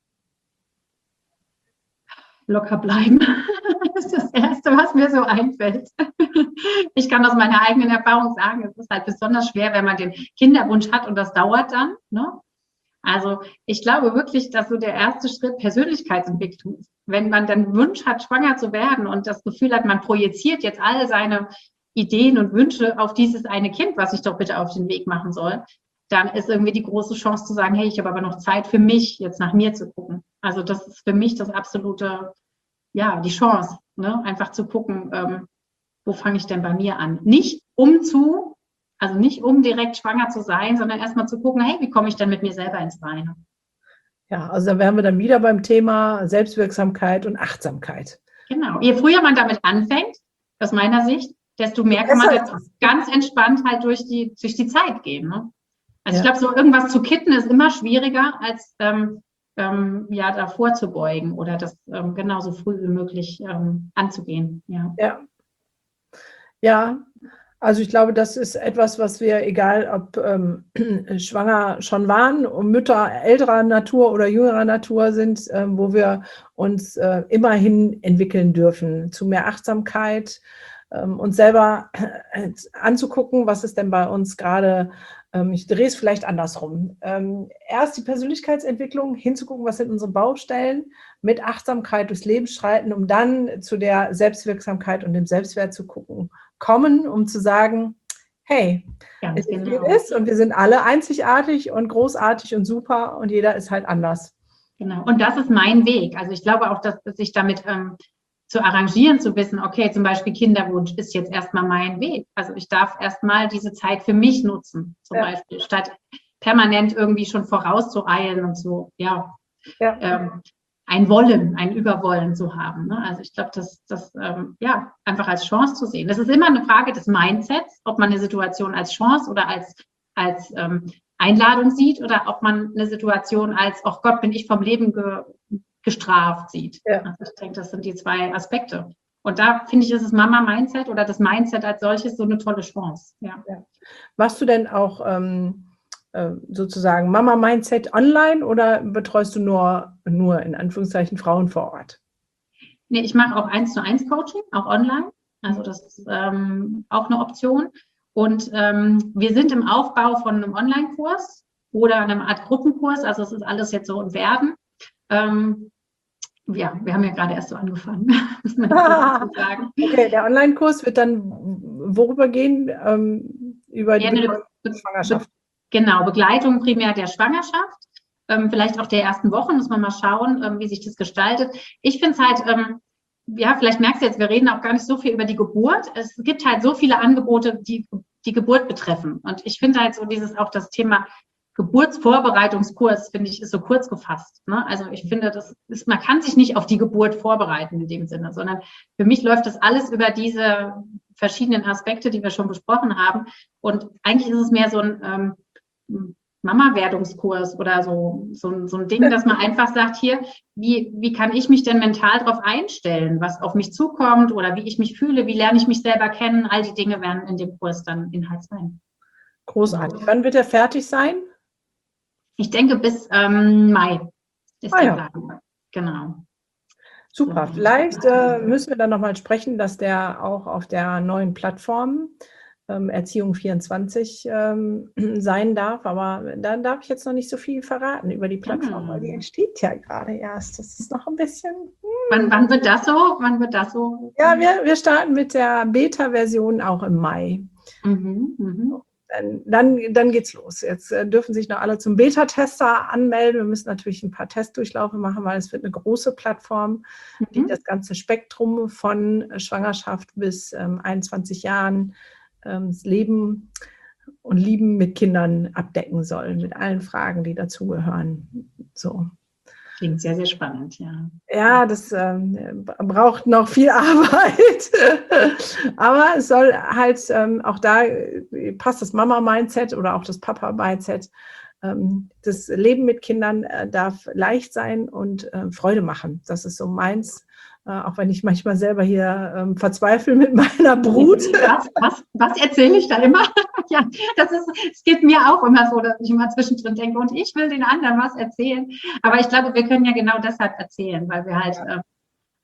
Locker bleiben. Das ist das Erste, was mir so einfällt. Ich kann aus meiner eigenen Erfahrung sagen, es ist halt besonders schwer, wenn man den Kinderwunsch hat und das dauert dann, ne? Also ich glaube wirklich, dass so der erste Schritt Persönlichkeitsentwicklung ist. wenn man dann Wunsch hat, schwanger zu werden und das Gefühl hat, man projiziert jetzt alle seine Ideen und Wünsche auf dieses eine Kind, was ich doch bitte auf den Weg machen soll, dann ist irgendwie die große Chance zu sagen, hey, ich habe aber noch Zeit für mich, jetzt nach mir zu gucken. Also das ist für mich das absolute, ja, die Chance, ne? Einfach zu gucken, wo fange ich denn bei mir an? Nicht um direkt schwanger zu sein, sondern erstmal zu gucken, hey, wie komme ich denn mit mir selber ins Reine? Ja, also da wären wir dann wieder beim Thema Selbstwirksamkeit und Achtsamkeit. Genau. Je früher man damit anfängt, aus meiner Sicht, desto mehr kann man jetzt ganz entspannt halt durch die Zeit gehen. Ne? Also ich glaube, so irgendwas zu kitten ist immer schwieriger, als da vorzubeugen oder das genauso früh wie möglich anzugehen. Ja, also ich glaube, das ist etwas, was wir, egal ob schwanger schon waren und Mütter älterer Natur oder jüngerer Natur sind, wo wir uns immerhin entwickeln dürfen zu mehr Achtsamkeit, uns selber anzugucken, was ist denn bei uns gerade, ich drehe es vielleicht andersrum. Erst die Persönlichkeitsentwicklung, hinzugucken, was sind unsere Baustellen, mit Achtsamkeit durchs Leben schreiten, um dann zu der Selbstwirksamkeit und dem Selbstwert zu kommen, um zu sagen, hey, es ist, wie es ist, und wir sind alle einzigartig und großartig und super und jeder ist halt anders. Genau, und das ist mein Weg. Also ich glaube auch, dass sich damit zu arrangieren, zu wissen, okay, zum Beispiel Kinderwunsch ist jetzt erstmal mein Weg. Also ich darf erstmal diese Zeit für mich nutzen, zum Beispiel, statt permanent irgendwie schon vorauszueilen und so, ein Wollen, ein Überwollen zu haben. Ne? Also ich glaube, das einfach als Chance zu sehen. Das ist immer eine Frage des Mindsets, ob man eine Situation als Chance oder als Einladung sieht oder ob man eine Situation als, oh Gott, bin ich vom Leben gestraft sieht. Ja. Also ich denke, das sind die zwei Aspekte. Und da finde ich, ist das Mama-Mindset oder das Mindset als solches so eine tolle Chance. Ja. Machst du denn auch sozusagen Mama-Mindset online oder betreust du nur in Anführungszeichen Frauen vor Ort? Nee, ich mache auch 1:1 Coaching, auch online. Also das ist auch eine Option. Und wir sind im Aufbau von einem Online-Kurs oder einer Art Gruppenkurs. Also es ist alles jetzt so im Werden. Wir haben ja gerade erst so angefangen, muss man dazu sagen. Okay, der Online-Kurs wird dann worüber gehen? Über die Schwangerschaft. Genau, Begleitung primär der Schwangerschaft, vielleicht auch der ersten Wochen, muss man mal schauen, wie sich das gestaltet. Ich finde es halt, vielleicht merkst du jetzt, wir reden auch gar nicht so viel über die Geburt. Es gibt halt so viele Angebote, die die Geburt betreffen. Und ich finde halt so das Thema Geburtsvorbereitungskurs, finde ich, ist so kurz gefasst. Ne? Also ich finde, man kann sich nicht auf die Geburt vorbereiten in dem Sinne, sondern für mich läuft das alles über diese verschiedenen Aspekte, die wir schon besprochen haben. Und eigentlich ist es mehr so ein Mama-Werdungskurs oder so ein Ding, dass man einfach sagt, hier, wie kann ich mich denn mental darauf einstellen, was auf mich zukommt oder wie ich mich fühle, wie lerne ich mich selber kennen, all die Dinge werden in dem Kurs dann Inhalt sein. Großartig. Wann wird er fertig sein? Ich denke, bis Mai ist der Plan. Genau. Super. Vielleicht müssen wir dann nochmal sprechen, dass der auch auf der neuen Plattform Erziehung24 sein darf. Aber dann darf ich jetzt noch nicht so viel verraten über die Plattform, weil die entsteht ja gerade erst. Das ist noch ein bisschen... Wann wird das so? Ja, wir starten mit der Beta-Version auch im Mai. Dann geht's los. Jetzt dürfen sich noch alle zum Beta-Tester anmelden. Wir müssen natürlich ein paar Testdurchlaufe machen, weil es wird eine große Plattform, die das ganze Spektrum von Schwangerschaft bis 21 Jahren das Leben und Lieben mit Kindern abdecken soll, mit allen Fragen, die dazugehören. So. Klingt sehr, sehr spannend, ja. Ja, das braucht noch viel Arbeit. Aber es soll halt auch da passt das Mama-Mindset oder auch das Papa-Mindset. Das Leben mit Kindern darf leicht sein und Freude machen. Das ist so meins. Auch wenn ich manchmal selber hier verzweifle mit meiner Brut. Was erzähle ich da immer? Ja, es geht mir auch immer so, dass ich immer zwischendrin denke, und ich will den anderen was erzählen. Aber ich glaube, wir können ja genau deshalb erzählen, weil wir halt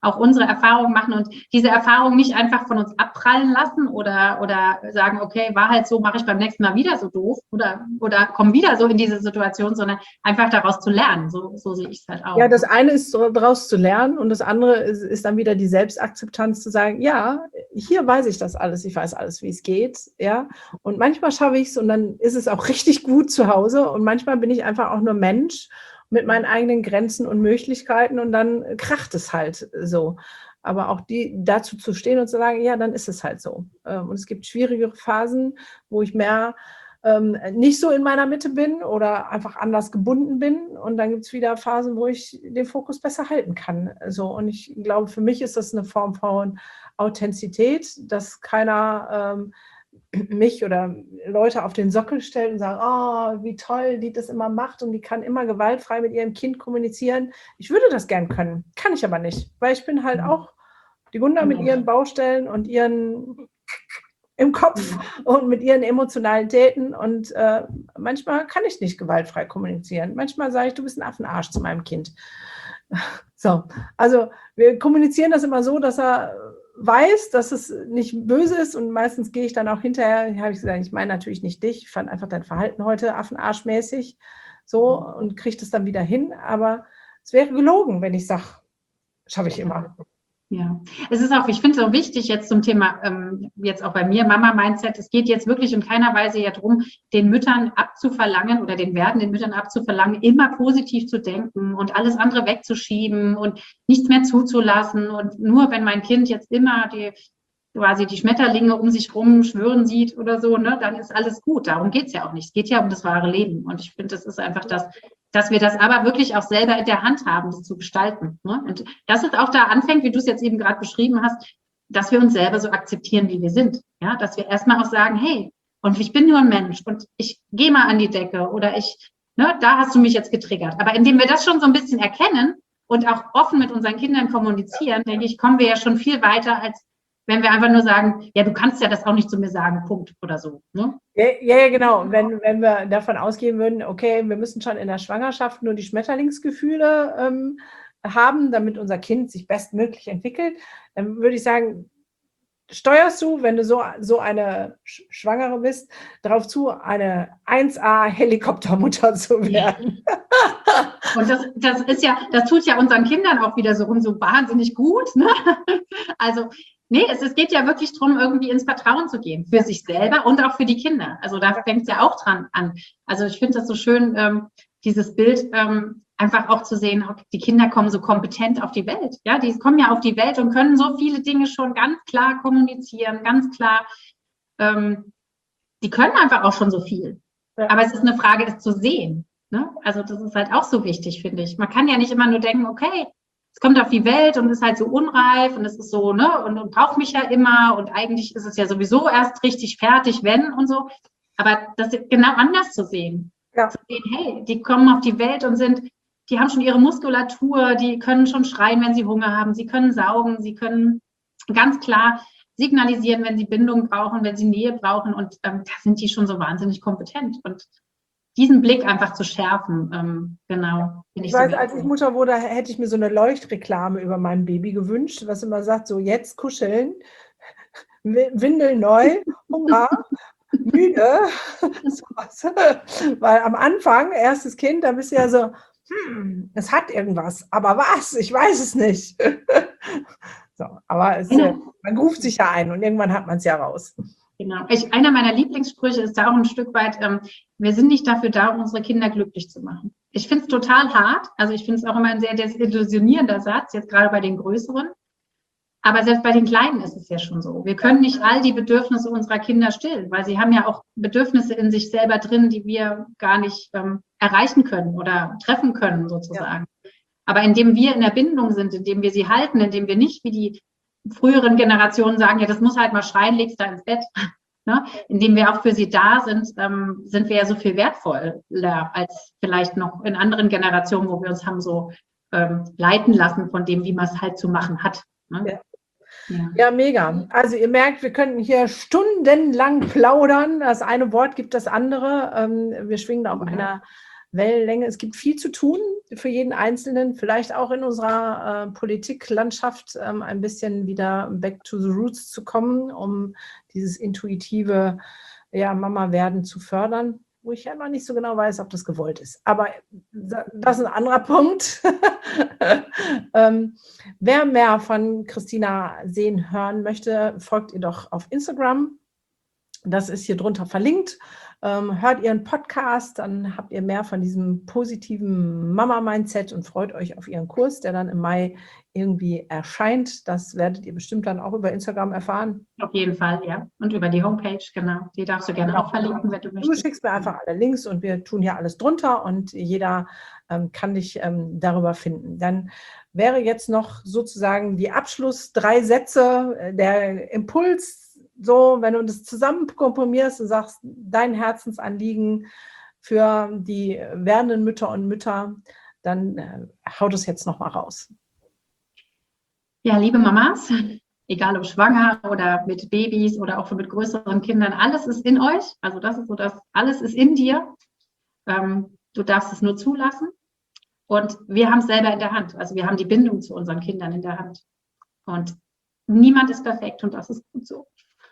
auch unsere Erfahrungen machen und diese Erfahrungen nicht einfach von uns abprallen lassen oder sagen, okay, war halt so, mache ich beim nächsten Mal wieder so doof oder komme wieder so in diese Situation, sondern einfach daraus zu lernen. So sehe ich es halt auch. Ja, das eine ist daraus zu lernen und das andere ist dann wieder die Selbstakzeptanz zu sagen, ja, hier weiß ich das alles, ich weiß alles, wie es geht, ja, und manchmal schaffe ich es und dann ist es auch richtig gut zu Hause und manchmal bin ich einfach auch nur Mensch mit meinen eigenen Grenzen und Möglichkeiten und dann kracht es halt so. Aber auch dazu zu stehen und zu sagen, ja, dann ist es halt so. Und es gibt schwierigere Phasen, wo ich mehr nicht so in meiner Mitte bin oder einfach anders gebunden bin. Und dann gibt es wieder Phasen, wo ich den Fokus besser halten kann. So, und ich glaube, für mich ist das eine Form von Authentizität, dass keiner mich oder Leute auf den Sockel stellt und sagen, oh, wie toll die das immer macht und die kann immer gewaltfrei mit ihrem Kind kommunizieren. Ich würde das gern können, kann ich aber nicht, weil ich bin halt auch die Gunda mit ihren Baustellen und ihren im Kopf und mit ihren Emotionalitäten und manchmal kann ich nicht gewaltfrei kommunizieren. Manchmal sage ich, du bist ein Affenarsch zu meinem Kind. So, also wir kommunizieren das immer so, dass er weiß, dass es nicht böse ist und meistens gehe ich dann auch hinterher, habe ich gesagt, ich meine natürlich nicht dich, ich fand einfach dein Verhalten heute affenarschmäßig so und kriege das dann wieder hin, aber es wäre gelogen, wenn ich sage, schaffe ich immer. Ja, es ist auch, ich finde es auch wichtig jetzt zum Thema, jetzt auch bei mir, Mama-Mindset, es geht jetzt wirklich in keiner Weise ja darum, den Müttern abzuverlangen oder den werdenden Müttern abzuverlangen, immer positiv zu denken und alles andere wegzuschieben und nichts mehr zuzulassen und nur wenn mein Kind jetzt immer quasi die Schmetterlinge um sich rum schwirren sieht oder so, ne, dann ist alles gut. Darum geht es ja auch nicht. Es geht ja um das wahre Leben und ich finde, das ist einfach das, dass wir das aber wirklich auch selber in der Hand haben, das zu gestalten. Ne? Und dass es auch da anfängt, wie du es jetzt eben gerade beschrieben hast, dass wir uns selber so akzeptieren, wie wir sind. Ja, dass wir erstmal auch sagen, hey, und ich bin nur ein Mensch und ich gehe mal an die Decke oder da hast du mich jetzt getriggert. Aber indem wir das schon so ein bisschen erkennen und auch offen mit unseren Kindern kommunizieren, denke ich, kommen wir ja schon viel weiter, als wenn wir einfach nur sagen, ja, du kannst ja das auch nicht zu mir sagen, Punkt oder so. Ne? Ja, genau. Wenn wir davon ausgehen würden, okay, wir müssen schon in der Schwangerschaft nur die Schmetterlingsgefühle haben, damit unser Kind sich bestmöglich entwickelt, dann würde ich sagen, steuerst du, wenn du so eine Schwangere bist, darauf zu, eine 1A-Helikoptermutter zu werden. Und das ist ja, das tut ja unseren Kindern auch wieder so wahnsinnig gut. Ne? Also, nee, es geht ja wirklich darum, irgendwie ins Vertrauen zu gehen, für sich selber und auch für die Kinder. Also da fängt es ja auch dran an. Also ich finde das so schön, dieses Bild, einfach auch zu sehen, die Kinder kommen so kompetent auf die Welt. Ja, die kommen ja auf die Welt und können so viele Dinge schon ganz klar kommunizieren, ganz klar. Die können einfach auch schon so viel. Ja. Aber es ist eine Frage, es zu sehen. Ne? Also das ist halt auch so wichtig, finde ich. Man kann ja nicht immer nur denken, okay, es kommt auf die Welt und ist halt so unreif und es ist so, ne, und braucht mich ja immer und eigentlich ist es ja sowieso erst richtig fertig, wenn und so. Aber das ist genau anders zu sehen. Ja. Zu sehen, hey, die kommen auf die Welt und die haben schon ihre Muskulatur, die können schon schreien, wenn sie Hunger haben, sie können saugen, sie können ganz klar signalisieren, wenn sie Bindung brauchen, wenn sie Nähe brauchen und da sind die schon so wahnsinnig kompetent und diesen Blick einfach zu schärfen, genau. Ich weiß, als ich Mutter wurde, hätte ich mir so eine Leuchtreklame über mein Baby gewünscht, was immer sagt, so jetzt kuscheln, Windel neu, Hunger, müde, sowas. Weil am Anfang, erstes Kind, da bist du ja so, es hat irgendwas, aber was? Ich weiß es nicht. So, aber man ruft sich ja ein und irgendwann hat man es ja raus. Genau. Einer meiner Lieblingssprüche ist da auch ein Stück weit, wir sind nicht dafür da, um unsere Kinder glücklich zu machen. Ich finde es total hart. Also ich finde es auch immer ein sehr desillusionierender Satz, jetzt gerade bei den Größeren. Aber selbst bei den Kleinen ist es ja schon so. Wir können nicht all die Bedürfnisse unserer Kinder stillen, weil sie haben ja auch Bedürfnisse in sich selber drin, die wir gar nicht erreichen können oder treffen können sozusagen. Ja. Aber indem wir in der Bindung sind, indem wir sie halten, indem wir nicht wie die früheren Generationen sagen, ja, das muss halt mal schreien, legst da ins Bett. Ne? Indem wir auch für sie da sind, sind wir ja so viel wertvoller als vielleicht noch in anderen Generationen, wo wir uns haben so leiten lassen von dem, wie man es halt zu machen hat. Ne? Ja. Ja, mega. Also ihr merkt, wir könnten hier stundenlang plaudern. Das eine Wort gibt das andere. Wir schwingen auf einer Wellenlänge. Es gibt viel zu tun für jeden Einzelnen, vielleicht auch in unserer Politiklandschaft ein bisschen wieder back to the roots zu kommen, um dieses intuitive Mama-Werden zu fördern, wo ich ja noch nicht so genau weiß, ob das gewollt ist. Aber das ist ein anderer Punkt. Wer mehr von Christina sehen, hören möchte, folgt ihr doch auf Instagram. Das ist hier drunter verlinkt. Hört ihren Podcast, dann habt ihr mehr von diesem positiven Mama-Mindset und freut euch auf ihren Kurs, der dann im Mai irgendwie erscheint. Das werdet ihr bestimmt dann auch über Instagram erfahren. Auf jeden Fall, ja. Und über die Homepage, genau. Die darfst du gerne auch verlinken, wenn du möchtest. Du schickst mir einfach alle Links und wir tun hier alles drunter und jeder kann dich darüber finden. Dann wäre jetzt noch sozusagen die Abschluss 3 Sätze, der Impuls, so, wenn du das zusammen komprimierst und sagst, dein Herzensanliegen für die werdenden Mütter und Mütter, dann hau das jetzt nochmal raus. Ja, liebe Mamas, egal ob schwanger oder mit Babys oder auch mit größeren Kindern, alles ist in euch. Also das ist so, alles ist in dir. Du darfst es nur zulassen. Und wir haben es selber in der Hand. Also wir haben die Bindung zu unseren Kindern in der Hand. Und niemand ist perfekt und das ist gut so.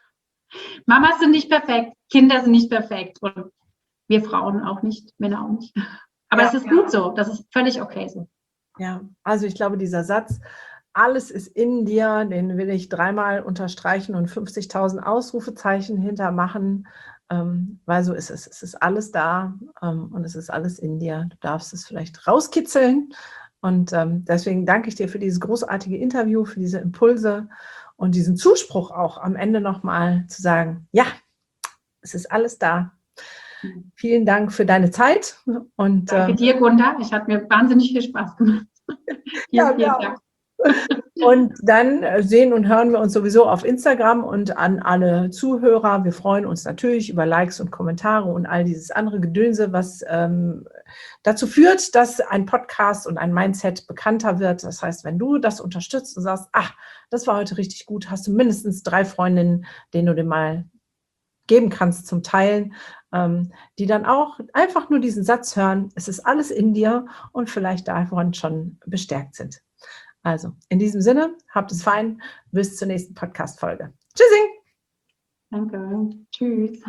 Mamas sind nicht perfekt, Kinder sind nicht perfekt und wir Frauen auch nicht, Männer auch nicht. Aber es ist gut so, das ist völlig okay so. Ja, also ich glaube, dieser Satz, alles ist in dir, den will ich 3-mal unterstreichen und 50.000 Ausrufezeichen hintermachen, weil so ist es. Es ist alles da und es ist alles in dir. Du darfst es vielleicht rauskitzeln und deswegen danke ich dir für dieses großartige Interview, für diese Impulse und diesen Zuspruch auch am Ende nochmal zu sagen, ja, es ist alles da. Vielen Dank für deine Zeit. Und, danke dir, Gunda. Es hat mir wahnsinnig viel Spaß gemacht. Vielen Dank. Und dann sehen und hören wir uns sowieso auf Instagram und an alle Zuhörer. Wir freuen uns natürlich über Likes und Kommentare und all dieses andere Gedönse, was dazu führt, dass ein Podcast und ein Mindset bekannter wird. Das heißt, wenn du das unterstützt und sagst, ach, das war heute richtig gut, hast du mindestens 3 Freundinnen, denen du dir mal geben kannst zum Teilen, die dann auch einfach nur diesen Satz hören, es ist alles in dir und vielleicht davon schon bestärkt sind. Also, in diesem Sinne, habt es fein, bis zur nächsten Podcast-Folge. Tschüssing! Danke, tschüss.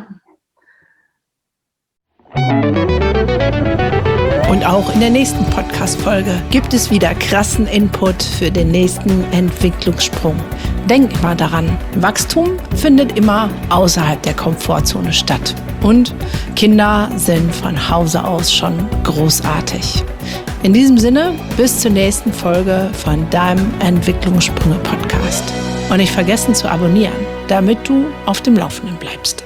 Und auch in der nächsten Podcast-Folge gibt es wieder krassen Input für den nächsten Entwicklungssprung. Denk immer daran, Wachstum findet immer außerhalb der Komfortzone statt. Und Kinder sind von Hause aus schon großartig. In diesem Sinne, bis zur nächsten Folge von deinem Entwicklungssprünge-Podcast. Und nicht vergessen zu abonnieren, damit du auf dem Laufenden bleibst.